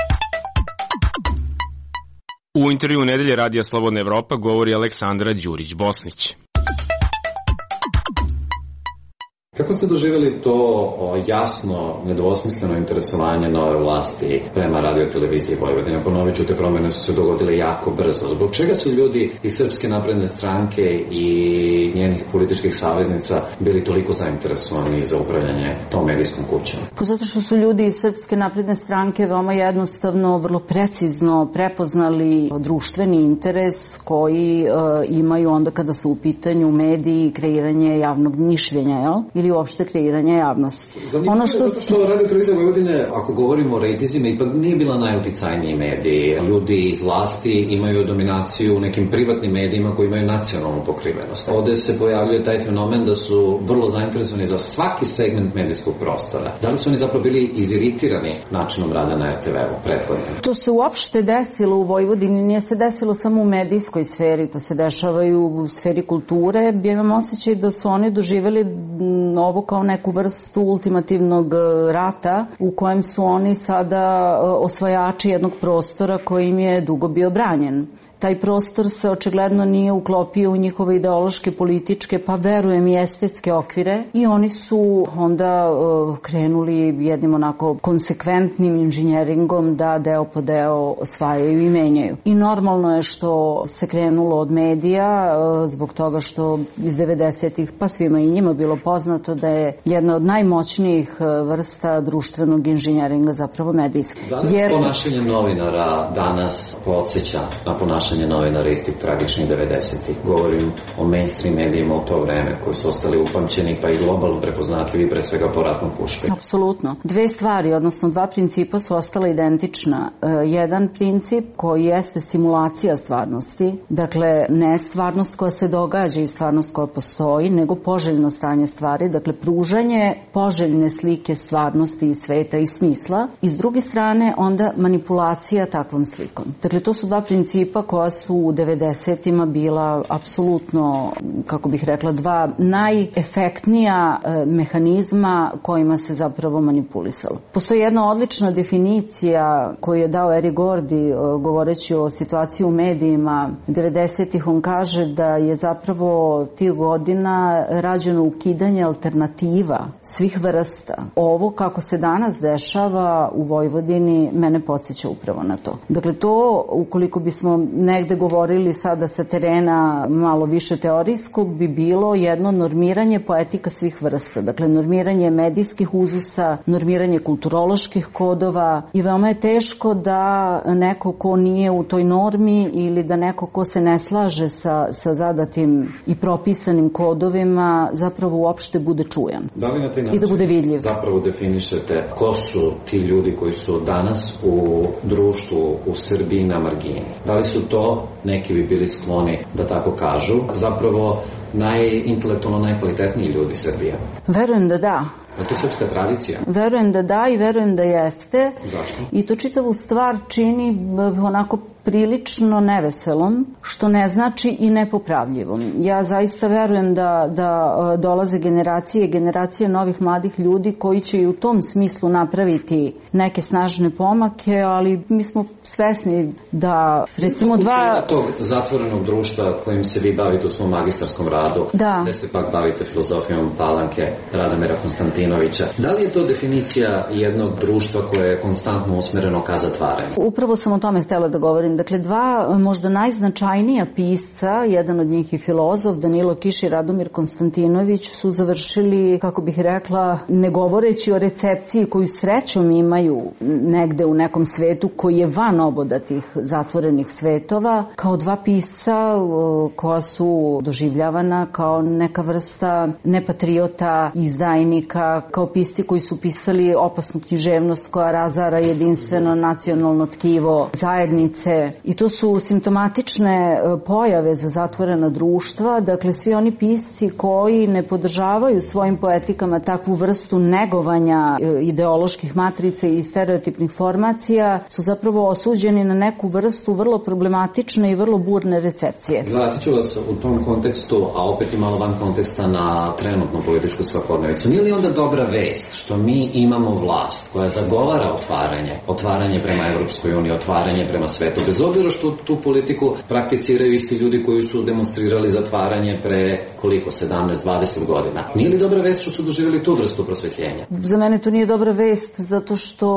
U intervju nedelje Radija Slobodna Evropa govori Aleksandra Đurić-Bosnić. Kako ste doživjeli to jasno, nedvosmisleno interesovanje nove vlasti prema Radio-televiziji Vojvodine? Ponovit ću, te promjene su se dogodile jako brzo. Zbog čega su ljudi iz Srpske napredne stranke i njenih političkih saveznica bili toliko zainteresovani za upravljanje tom medijskom kućom? Zato što su ljudi iz Srpske napredne stranke veoma jednostavno, vrlo precizno prepoznali društveni interes koji e, imaju onda kada su u pitanju mediji i kreiranje javnog mišljenja, jel? Ili uopšte kreiranje javnosti. Ono što što Radio-televizija Vojvodine, ako govorimo o rejtizima, ipak nije bila najuticajniji mediji. Ljudi iz vlasti imaju dominaciju u nekim privatnim medijima koji imaju nacionalnu pokrivenost. Ovde se pojavljuje taj fenomen da su vrlo zainteresovani za svaki segment medijskog prostora. Da li su oni zapravo bili iziritirani načinom rada na er te ve-u prethodno? To se uopšte desilo u Vojvodini, nije se desilo samo u medijskoj sferi, to se dešava i u sferi kulture. Ja imam osjećaj da su oni doživjeli ovo kao neku vrstu ultimativnog rata u kojem su oni sada osvajači jednog prostora koji im je dugo bio branjen. Taj prostor se očigledno nije uklopio u njihove ideološke, političke, pa verujem i estetske okvire i oni su onda uh, krenuli jednim onako konsekventnim inženjeringom da deo po deo osvajaju i menjaju. I normalno je što se krenulo od medija uh, zbog toga što iz devedesetih pa svima i njima bilo poznato da je jedna od najmoćnijih uh, vrsta društvenog inženjeringa zapravo medijska. Da li Jer... ponašanje novinara danas podsjeća na ponašanje novinara iz tih tragičnih devedesetih? Govorim o mainstream medijima u to vreme koji su ostali upamćeni pa i globalno prepoznatljivi pre svega po ratnom pušku. Apsolutno. Dve stvari, odnosno dva principa su ostala identična. E, jedan princip koji jeste simulacija stvarnosti, dakle ne stvarnost koja se događa i stvarnost koja postoji, nego poželjno stanje stvari, dakle pružanje poželjne slike stvarnosti i sveta i smisla i s druge strane onda manipulacija takvom slikom. Dakle to su dva principa koje koja su u devedesetima bila apsolutno, kako bih rekla, dva najefektnija mehanizma kojima se zapravo manipulisalo. Postoji jedna odlična definicija koju je dao Eric Gordy govoreći o situaciji u medijima devedesetih. On kaže da je zapravo tih godina rađeno ukidanje alternativa svih vrsta. Ovo kako se danas dešava u Vojvodini mene podsjeća upravo na to. Dakle, to, ukoliko bismo negde govorili sada sa terena malo više teorijskog, bi bilo jedno normiranje poetika svih vrsta. Dakle, normiranje medijskih uzusa, normiranje kulturoloških kodova i veoma je teško da neko ko nije u toj normi ili da neko ko se ne slaže sa, sa zadatim i propisanim kodovima zapravo uopšte bude čujan. Da li na taj način i da bude vidljiv? Zapravo definišete ko su ti ljudi koji su danas u društvu u Srbiji na margini? Da li su to, neki bi bili skloni da tako kažu, zapravo najintelektualno najkvalitetniji ljudi Srbije? Verujem da da. Je to srpska tradicija? Verujem da da i verujem da jeste. Zašto? I to čitavu stvar čini onako prilično neveselom, što ne znači i nepopravljivom. Ja zaista verujem da, da dolaze generacije i generacije novih mladih ljudi koji će i u tom smislu napraviti neke snažne pomake, ali mi smo svesni da recimo dva... tog zatvorenog društva kojim se vi bavite u svom magistarskom radu, da. Gde se pak bavite filozofijom Palanke, Radomira Konstantinovića. Da li je to definicija jednog društva koje je konstantno usmereno ka zatvaranju? Upravo sam o tome htjela da govorim. Dakle, dva možda najznačajnija pisca, jedan od njih i filozof, Danilo Kiš i Radomir Konstantinović, su završili, kako bih rekla, ne govoreći o recepciji koju srećom imaju negde u nekom svetu koji je van oboda tih zatvorenih svetova, kao dva pisca koja su doživljavana kao neka vrsta nepatriota, izdajnika, kao pisci koji su pisali opasnu književnost koja razara jedinstveno nacionalno tkivo zajednice. I to su simptomatične pojave za zatvorena društva. Dakle, svi oni pisci koji ne podržavaju svojim poetikama takvu vrstu negovanja ideoloških matrica i stereotipnih formacija su zapravo osuđeni na neku vrstu vrlo problematične i vrlo burne recepcije. Vratit ću vas u tom kontekstu, a opet i malo van konteksta na trenutnu političku svakodnevicu. Nije li onda dobra vest što mi imamo vlast koja zagovara otvaranje, otvaranje prema Evropskoj uniji, otvaranje prema svetu, bez obzira što tu politiku prakticiraju isti ljudi koji su demonstrirali zatvaranje pre koliko, sedamnaest dvadeset godina. Nije li dobra vest što su doživjeli tu vrstu prosvetljenja? Za mene to nije dobra vest zato što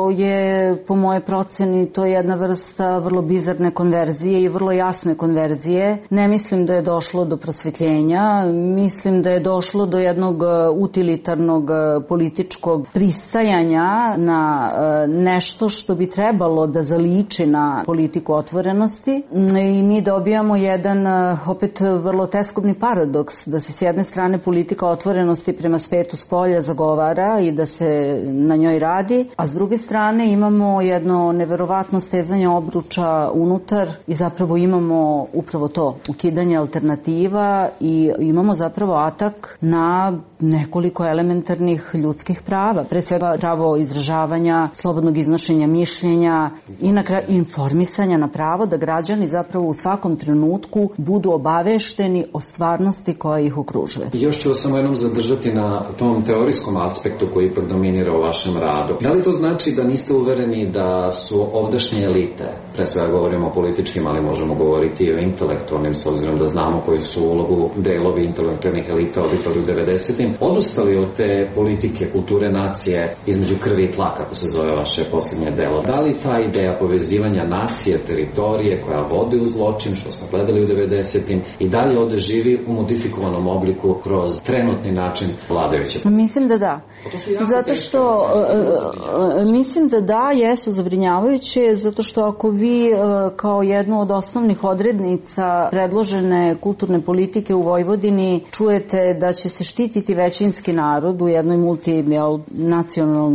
je, po moje proceni, to jedna vrsta vrlo bizarne konverzije i vrlo jasne konverzije. Ne mislim da je došlo do prosvetljenja, mislim da je došlo do jednog utilitarnog političkog pristajanja na nešto što bi trebalo da zaliči na politiku otvorenosti i mi dobijamo jedan opet vrlo teskobni paradoks da se s jedne strane politika otvorenosti prema svetu spolja zagovara i da se na njoj radi, a s druge strane imamo jedno neverovatno stezanje obruča unutar i zapravo imamo upravo to, ukidanje alternativa i imamo zapravo atak na nekoliko elementarnih ljudskih prava, pre svega pravo izražavanja, slobodnog iznošenja mišljenja i na kraju informisanja, na pravo da građani zapravo u svakom trenutku budu obavešteni o stvarnosti koja ih okružuje. Još ću vas samo jednom zadržati na tom teorijskom aspektu koji ipak dominira u vašem radu. Da li to znači da niste uvereni da su ovdašnje elite, pre svega govorimo o političkim, ali možemo govoriti i o intelektualnim, s obzirom da znamo koju su ulogu delovi intelektualnih elita odigrali u devedesetim, odustali od te politike, kulture, nacije između krvi i tla, kako se zove vaše posljednje delo? Da li ta ideja povezivanja nacije, teritorije koja vodi u zločin, što smo gledali u devedesetim, i dalje ovde živi u modifikovanom obliku kroz trenutni način vladajuće? Mislim da da. Zato što mislim da da, jesu zabrinjavajuće, zato što ako vi kao jednu od osnovnih odrednica predložene kulturne politike u Vojvodini čujete da će se štititi većinski narod u jednoj multinacionalnoj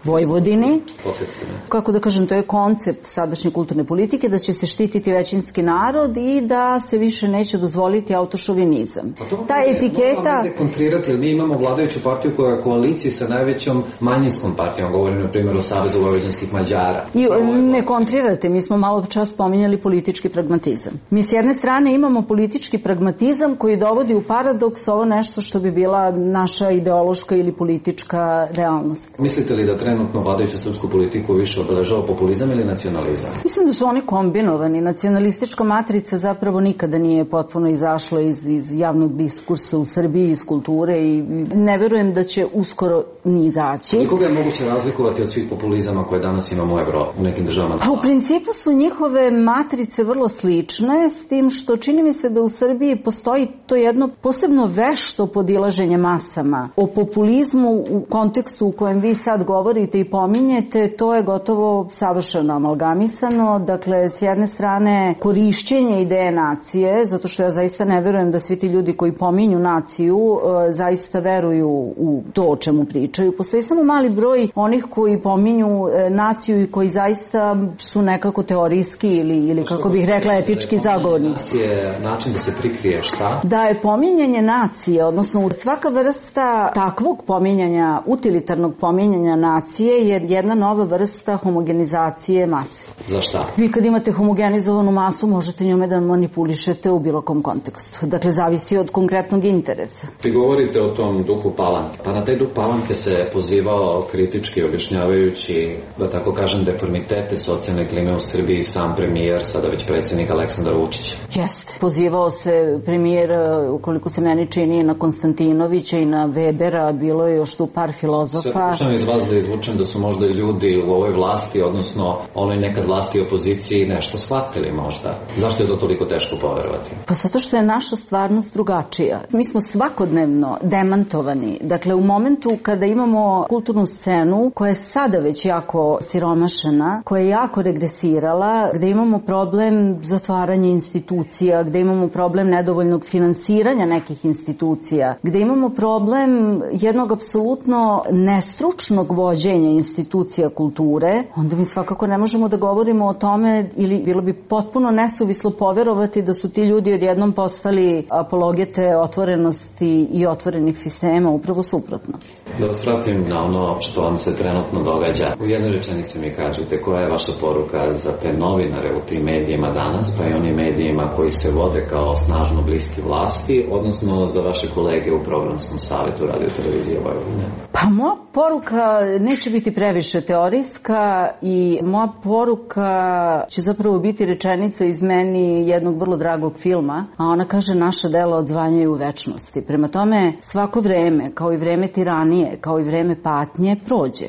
Vojvodini. Kako da kažem, to je koncept sadašnje kulturne politike, da će se štititi većinski narod i da se više neće dozvoliti autošovinizam. Ta etiketa... Mogu dekontrirati, jer mi imamo vladajuću partiju koja je koaliciji sa najvećom manjinskom partijom, govorim na primjer o Savezu vojvođanskih Mađara. I ne kontrirate, mi smo malo čas pominjali politički pragmatizam. Mi s jedne strane imamo politički pragmatizam koji dovodi u paradoks ovo nešto što bi bila naša ideološka ili politička realnost. Mislite li da trenutno vladajuću srpsku politiku više obeležava populizam ili nacionalizam? Mislim da su oni kombinovani. Nacionalistička matrica zapravo nikada nije potpuno izašla iz, iz javnog diskursa u Srbiji, iz kulture i ne verujem da će uskoro ni izaći. Koliko ga je moguće razlikovati od svih populizama koje danas imamo u Evropi, u nekim državama? Pa u principu su njihove matrice vrlo slične, s tim što čini mi se da u Srbiji postoji to jedno posebno vešto podilaženje masama. O populizmu u kontekstu u kojem vi sad govorite i pominjete, to je gotovo savršeno amalgamisano. Dakle, s jedne strane korišćenje ideje nacije, zato što ja zaista ne verujem da svi ti ljudi koji pominju naciju e, zaista veruju u to o čemu pričaju. Postoji samo mali broj onih koji pominju e, naciju i koji zaista su nekako teorijski ili, ili kako bih rekla etički zagovornici. Je način da se prikrije šta? Da je pominjanje nacije, odnosno svaka vrsta takvog pominjanja, utilitarnog pominjanja nacije je jedna nova vrsta homogenizacije mase. Za šta? Vi kad imate homogenizovanu masu možete njome da manipulišete u bilo kom kontekstu. Dakle, zavisi od konkretnog interesa. Vi govorite o tom duhu Palanke. Pa na taj duh Palanke se pozivao kritički objašnjavajući, da tako kažem, deformitete socijalne klime u Srbiji sam premijer, sada već predsjednik Aleksandar Vučić. Jeste. Pozivao se premijer, ukoliko se meni čini, na Konstantinovića i na Webera, bilo je još tu par filozofa. Sve pokušam iz vas da izvučem da su možda i ljudi u ovoj vlasti, odnosno onoj nekad vlasti i opoziciji, nešto shvatili možda. Zašto je to toliko teško poverovati? Pa zato što je naša stvarnost drugačija. Mi smo svakodnevno demantovani. Dakle, u momentu kada imamo kulturnu scenu koja je sada već jako siromašena, koja je jako regresirala, gde imamo problem zatvaranja institucija, gde imamo problem nedovoljnog finansiranja nekih institucija, gde imamo problem jednog apsolutno nestručnog vođenja institucija kulture, onda mi svakako ne možemo da govorimo o tome, ili bilo bi potpuno nesuvislo poverovati da su ti ljudi odjednom postali apologete otvorenosti i otvorenih sistema, upravo suprotno. Da vas vratim na ono što vam se trenutno događa. U jednoj rečenici mi kažete koja je vaša poruka za te novinare u tim medijima danas, pa i onim medijima koji se vode kao snažno bliski vlasti, odnosno za vaše kolege u programskom savjetu Radio Televizije Vojvodine? Pa moja poruka neće biti previše teorijska i moja poruka će zapravo biti rečenica iz meni jednog vrlo dragog filma, a ona kaže: naša dela odzvanjaju u večnosti. Prema tome, svako vreme, kao i vreme tiranije, kao i vreme patnje, prođe.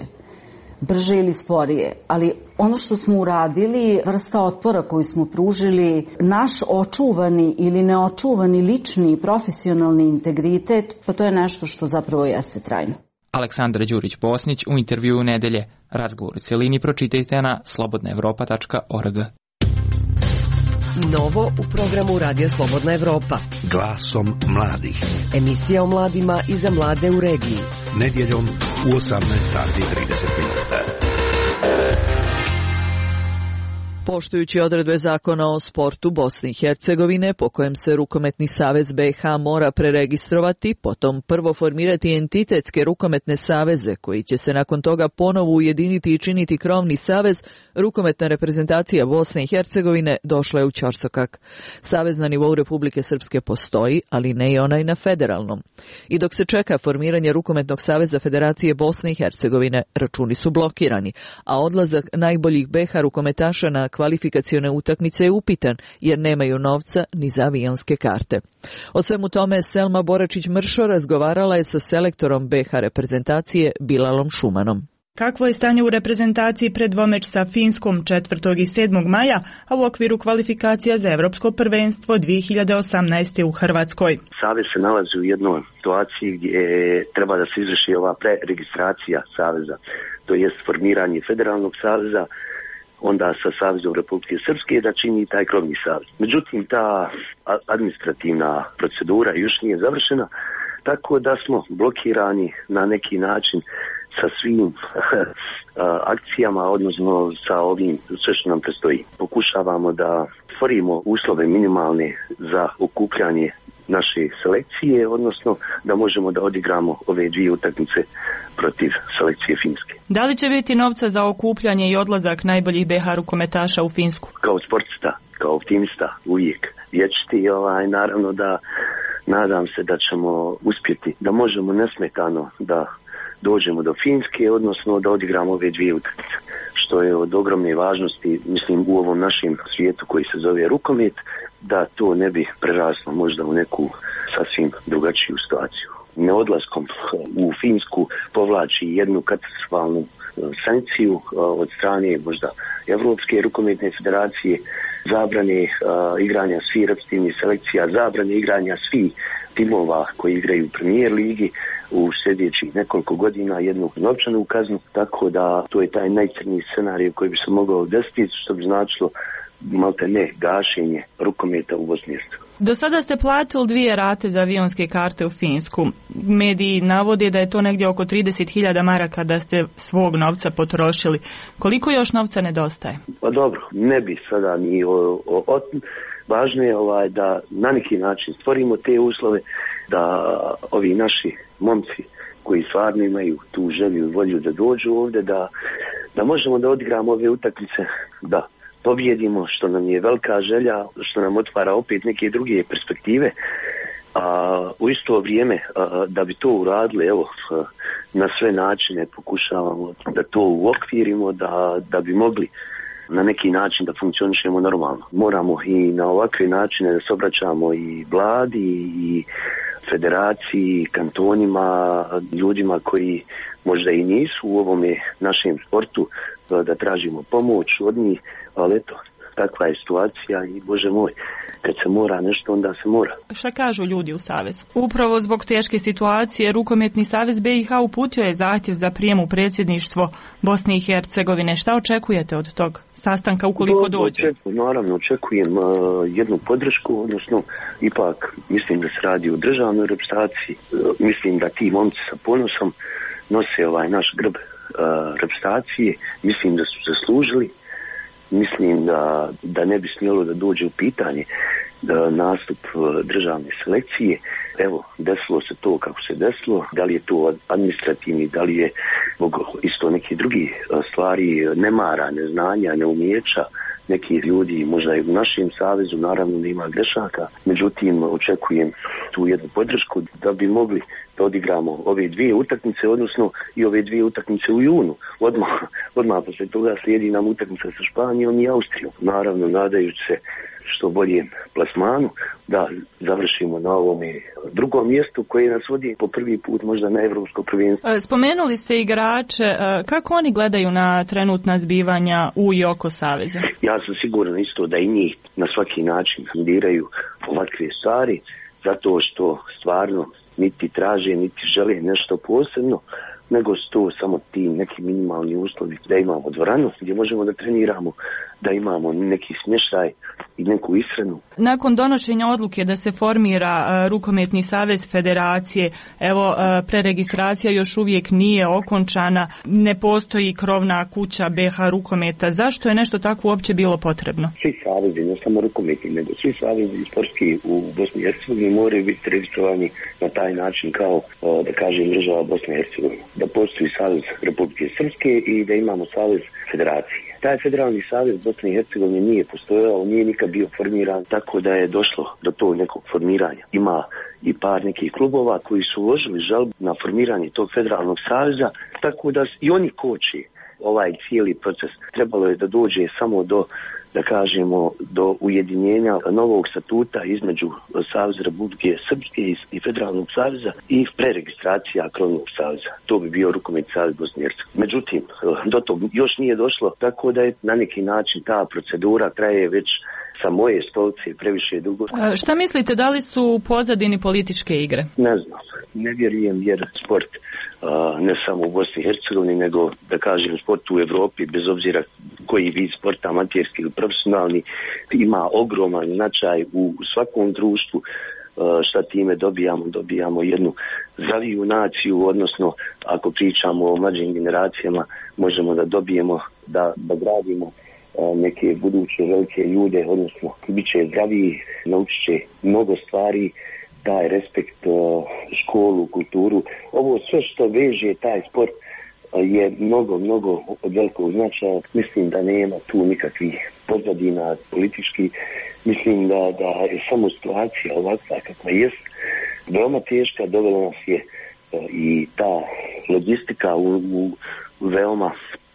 Brže ili sporije, ali ono što smo uradili, vrsta otpora koju smo pružili, naš očuvani ili neočuvani lični i profesionalni integritet, pa to je nešto što zapravo jeste trajno. Aleksandra Đurić-Bosnić u intervjuu nedelje. Razgovor u celini pročitajte na slobodna evropa tačka org. Novo u programu Radija Slobodna Evropa. Glasom mladih. Emisija o mladima i za mlade u regiji. Nedjeljom u osamnaest sati i trideset minuta. Poštujući odredbe zakona o sportu Bosne i Hercegovine, po kojem se Rukometni savez B iH mora preregistrovati, potom prvo formirati entitetske rukometne saveze, koji će se nakon toga ponovo ujediniti i činiti krovni savez, rukometna reprezentacija Bosne i Hercegovine došla je u ćorsokak. Savez na nivou Republike Srpske postoji, ali ne i onaj na federalnom. I dok se čeka formiranje Rukometnog saveza Federacije Bosne i Hercegovine, računi su blokirani, a odlazak najboljih B iH rukometaša na kvalifikacione utakmice je upitan, jer nemaju novca ni za avionske karte. O svemu tome Selma Boračić-Mršo razgovarala je sa selektorom B iH reprezentacije Bilalom Šumanom. Kakvo je stanje u reprezentaciji pred dvomeč sa Finskom četvrtog i sedmog maja, a u okviru kvalifikacija za Evropsko prvenstvo dvije hiljade osamnaeste. u Hrvatskoj? Savez se nalazi u jednoj situaciji gdje treba da se izvrši ova preregistracija saveza, to jest formiranje federalnog saveza, onda sa Savezom Republike Srpske da čini taj krovni savez. Međutim, ta administrativna procedura još nije završena, tako da smo blokirani na neki način sa svim akcijama, odnosno sa ovim sve što nam predstoji. Pokušavamo da stvorimo uslove minimalne za okupljanje naše selekcije, odnosno da možemo da odigramo ove dvije utakmice protiv selekcije Finske. Da li će biti novca za okupljanje i odlazak najboljih B H rukometaša u Finsku? Kao sportista, kao optimista uvijek vječiti, ovaj, naravno da nadam se da ćemo uspjeti, da možemo nesmetano da dođemo do Finske, odnosno da odigramo ove dvije utakmice, što je od ogromne važnosti, mislim, u ovom našem svijetu koji se zove rukomet, da to ne bi preraslo možda u neku sasvim drugačiju situaciju. Neodlaskom u Finsku povlači jednu katastrofalnu sankciju od strane možda Evropske rukometne federacije, zabrane uh, igranja svih reprezentativnih selekcija, zabrane igranja svih timova koji igraju u Premier ligi u sljedećih nekoliko godina, jednu novčanu kaznu, tako da to je taj najcrniji scenarij koji bi se mogao desiti, što bi značilo malte ne gašenje rukometa u Bosni i Hercegovini. Do sada ste platili dvije rate za avionske karte u Finsku. Mediji navode da je to negdje oko trideset hiljada maraka da ste svog novca potrošili. Koliko još novca nedostaje? Pa dobro, ne bi sada ni o, o, o važno je ovaj, da na neki način stvorimo te uslove da ovi naši momci koji stvarno imaju tu želju i volju da dođu ovdje, da, da možemo da odigramo ove utakmice, da pobjedimo, što nam je velika želja, što nam otvara opet neke druge perspektive, a u isto vrijeme a, da bi to uradili, evo, a, na sve načine pokušavamo da to uokvirimo, da, da bi mogli na neki način da funkcionišemo normalno. Moramo i na ovakve načine da se obraćamo i vladi, i federaciji, i kantonima, ljudima koji možda i nisu u ovome našem sportu, da tražimo pomoć od njih, ali eto, takva je situacija i Bože moj, kad se mora nešto, onda se mora. Šta kažu ljudi u Savezu? Upravo zbog teške situacije, Rukometni savez B i H uputio je zahtjev za prijem u predsjedništvo Bosne i Hercegovine. Šta očekujete od tog sastanka ukoliko Do, dođe? Očekujem, naravno, očekujem uh, jednu podršku, odnosno ipak mislim da se radi o državnoj reprezentaciji. Uh, mislim da ti momci sa ponosom nose ovaj naš grb uh, reprezentacije. Mislim da su zaslužili. Mislim da, da ne bi smjelo da dođe u pitanje da nastup državne selekcije. Evo, desilo se to kako se desilo, da li je to administrativni, da li je isto neki drugi stvari, nemara, neznanja, neumijeća nekih ljudi, možda i u našem savezu, naravno da ima grešaka, međutim očekujem tu jednu podršku da bi mogli da odigramo ove dvije utakmice, odnosno i ove dvije utakmice u junu. Odmah, odmah posle toga slijedi nam utakmica sa Španijom i Austrijom. Naravno, nadajući se što bolje plasmanu, da završimo na ovom drugom mjestu koje nas vodi po prvi put možda na evropsko prvenstvo. Spomenuli ste igrače, kako oni gledaju na trenutna zbivanja u i oko saveza? Ja sam siguran isto da i njih na svaki način diraju ovakve stvari, zato što stvarno niti traže, niti žele nešto posebno, nego su to samo ti neki minimalni uslovi, da imamo dvoranu gdje možemo da treniramo, da imamo neki smještaj i neku ishranu. Nakon donošenja odluke da se formira uh, Rukometni savez federacije, evo uh, preregistracija još uvijek nije okončana, ne postoji krovna kuća B H rukometa. Zašto je nešto tako uopće bilo potrebno? Svi savezi, ne samo rukometni, nego svi savezi sportski u Bosni i Hercegovini moraju biti registrovani na taj način kao, uh, da kažem, država Bosne i Hercegovine. Da postoji savez Republike Srpske i da imamo savez federacije. Taj federalni savez Bosne i Hercegovine nije postojao, nije nikad bio formiran, tako da je došlo do tog nekog formiranja. Ima i par nekih klubova koji su uložili žalbu na formiranje tog federalnog saveza, tako da i oni koče ovaj cijeli proces. Trebalo je da dođe samo do, da kažemo, do ujedinjenja novog statuta između Saveza Republike Srpske i Federalnog saveza i preregistracija krovnog saveza. To bi bio Rukometni savez Bosne i Hercegovine. Međutim, do tog još nije došlo, tako da je na neki način ta procedura traje već sa moje stolice previše dugo. A šta mislite, da li su u pozadini političke igre? Ne znam, ne vjerujem, jer sport Uh, ne samo u Bosni i Hercegovini, nego da kažem sport u Evropi, bez obzira koji vid sporta, amaterski ili profesionalni, ima ogroman značaj u svakom društvu. Šta time dobijamo? Dobijamo jednu zaviju naciju, odnosno ako pričamo o mlađim generacijama, možemo da dobijemo da, da gradimo neke buduće velike ljude, odnosno bit će zdraviji, naučit će mnogo stvari, taj respekt, školu, kulturu. Ovo sve što veže taj sport je mnogo, mnogo od velikog značaja. Mislim da nema tu nikakvih pozadina politički. Mislim da, da je samo situacija ovakva kakva jest veoma teška, dovela nas je i ta logistika u, u, u veoma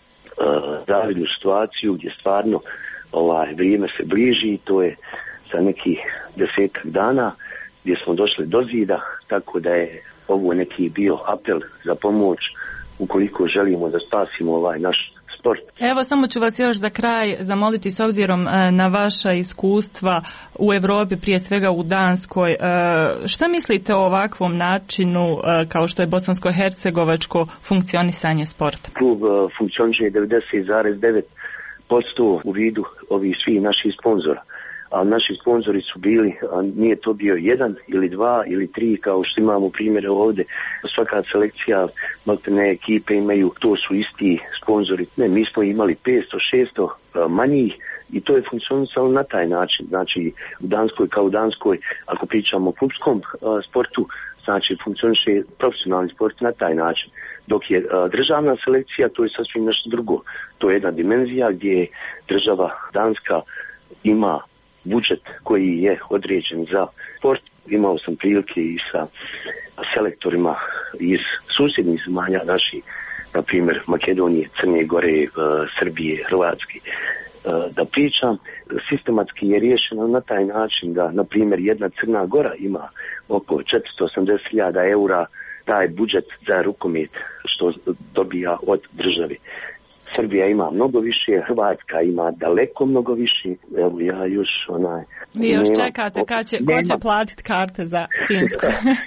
uh, zavidnu situaciju gdje stvarno ovaj, vrijeme se bliži i to je za nekih desetak dana gdje smo došli do zida, tako da je ovo neki bio apel za pomoć ukoliko želimo da spasimo ovaj naš sport. Evo, samo ću vas još za kraj zamoliti s obzirom na vaša iskustva u Europi, prije svega u Danskoj. Šta mislite o ovakvom načinu kao što je bosansko-hercegovačko funkcionisanje sporta? Klub funkcioniše devedeset zarez devet posto u vidu ovih svih naših sponzora. A naši sponzori su bili, a nije to bio jedan ili dva ili tri kao što imamo primjere ovdje. Svaka selekcija, maltene ekipe imaju, to su isti sponzori. Ne, mi smo imali petsto šesto manjih i to je funkcionisalo na taj način. Znači u Danskoj kao u Danskoj, ako pričamo o klubskom a, sportu, znači funkcioniše profesionalni sport na taj način. Dok je a, državna selekcija, to je sasvim nešto drugo. To je jedna dimenzija gdje država Danska ima budžet koji je određen za sport. Imao sam prilike i sa selektorima iz susjednih zemalja naših, na primjer Makedonije, Crne Gore, Srbije, Hrvatske, da pričam. Sistematski je riješeno na taj način da, na primjer, jedna Crna Gora ima oko četiristo osamdeset hiljada eura taj budžet za rukomet što dobija od države. Srbija ima mnogo više, Hrvatska ima daleko mnogo više. Evo ja još onaj... Vi još nema, čekate kad će, ko će platiti karte za Finsku?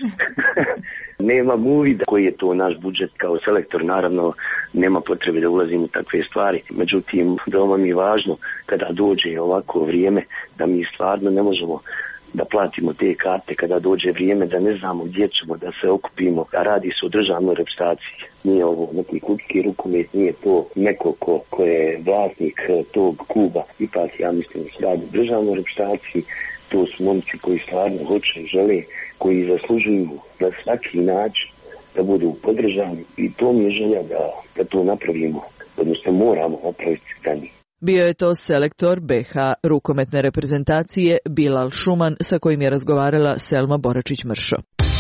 Nema uvida koji je to naš budžet kao selektor. Naravno, nema potrebe da ulazim u takve stvari. Međutim, veoma mi je važno kada dođe ovako vrijeme da mi stvarno ne možemo da platimo te karte kada dođe vrijeme, da ne znamo gdje ćemo da se okupimo, a radi se o državnoj reprezentaciji. Nije ovo neki klubski rukomet, nije to neko ko, ko je vlasnik tog kluba. Ipak ja mislim da se radi o državnoj reprezentaciji. To su momci koji stvarno hoće i žele, koji zaslužuju na svaki način da budu podržani i to mi je želja da, da to napravimo, odnosno moramo napraviti za njih. Bio je to selektor be ha rukometne reprezentacije Bilal Šuman sa kojim je razgovarala Selma Boračić-Mršo.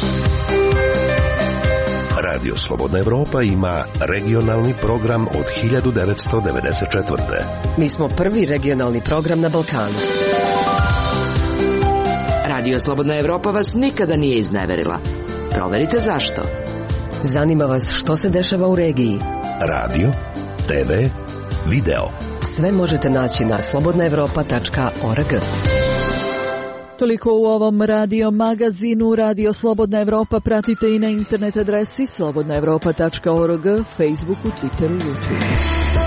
Radio Slobodna Evropa ima regionalni program od hiljadu devetsto devedeset četvrte. Mi smo prvi regionalni program na Balkanu. Radio Slobodna Evropa vas nikada nije izneverila. Proverite zašto. Zanima vas što se dešava u regiji. Radio, te ve, video. Sve možete naći na slobodna evropa tačka org. Toliko u ovom radio magazinu. Radio Slobodna Evropa pratite i na internet adresi slobodna evropa tačka org, Facebooku, Twitteru, YouTubeu.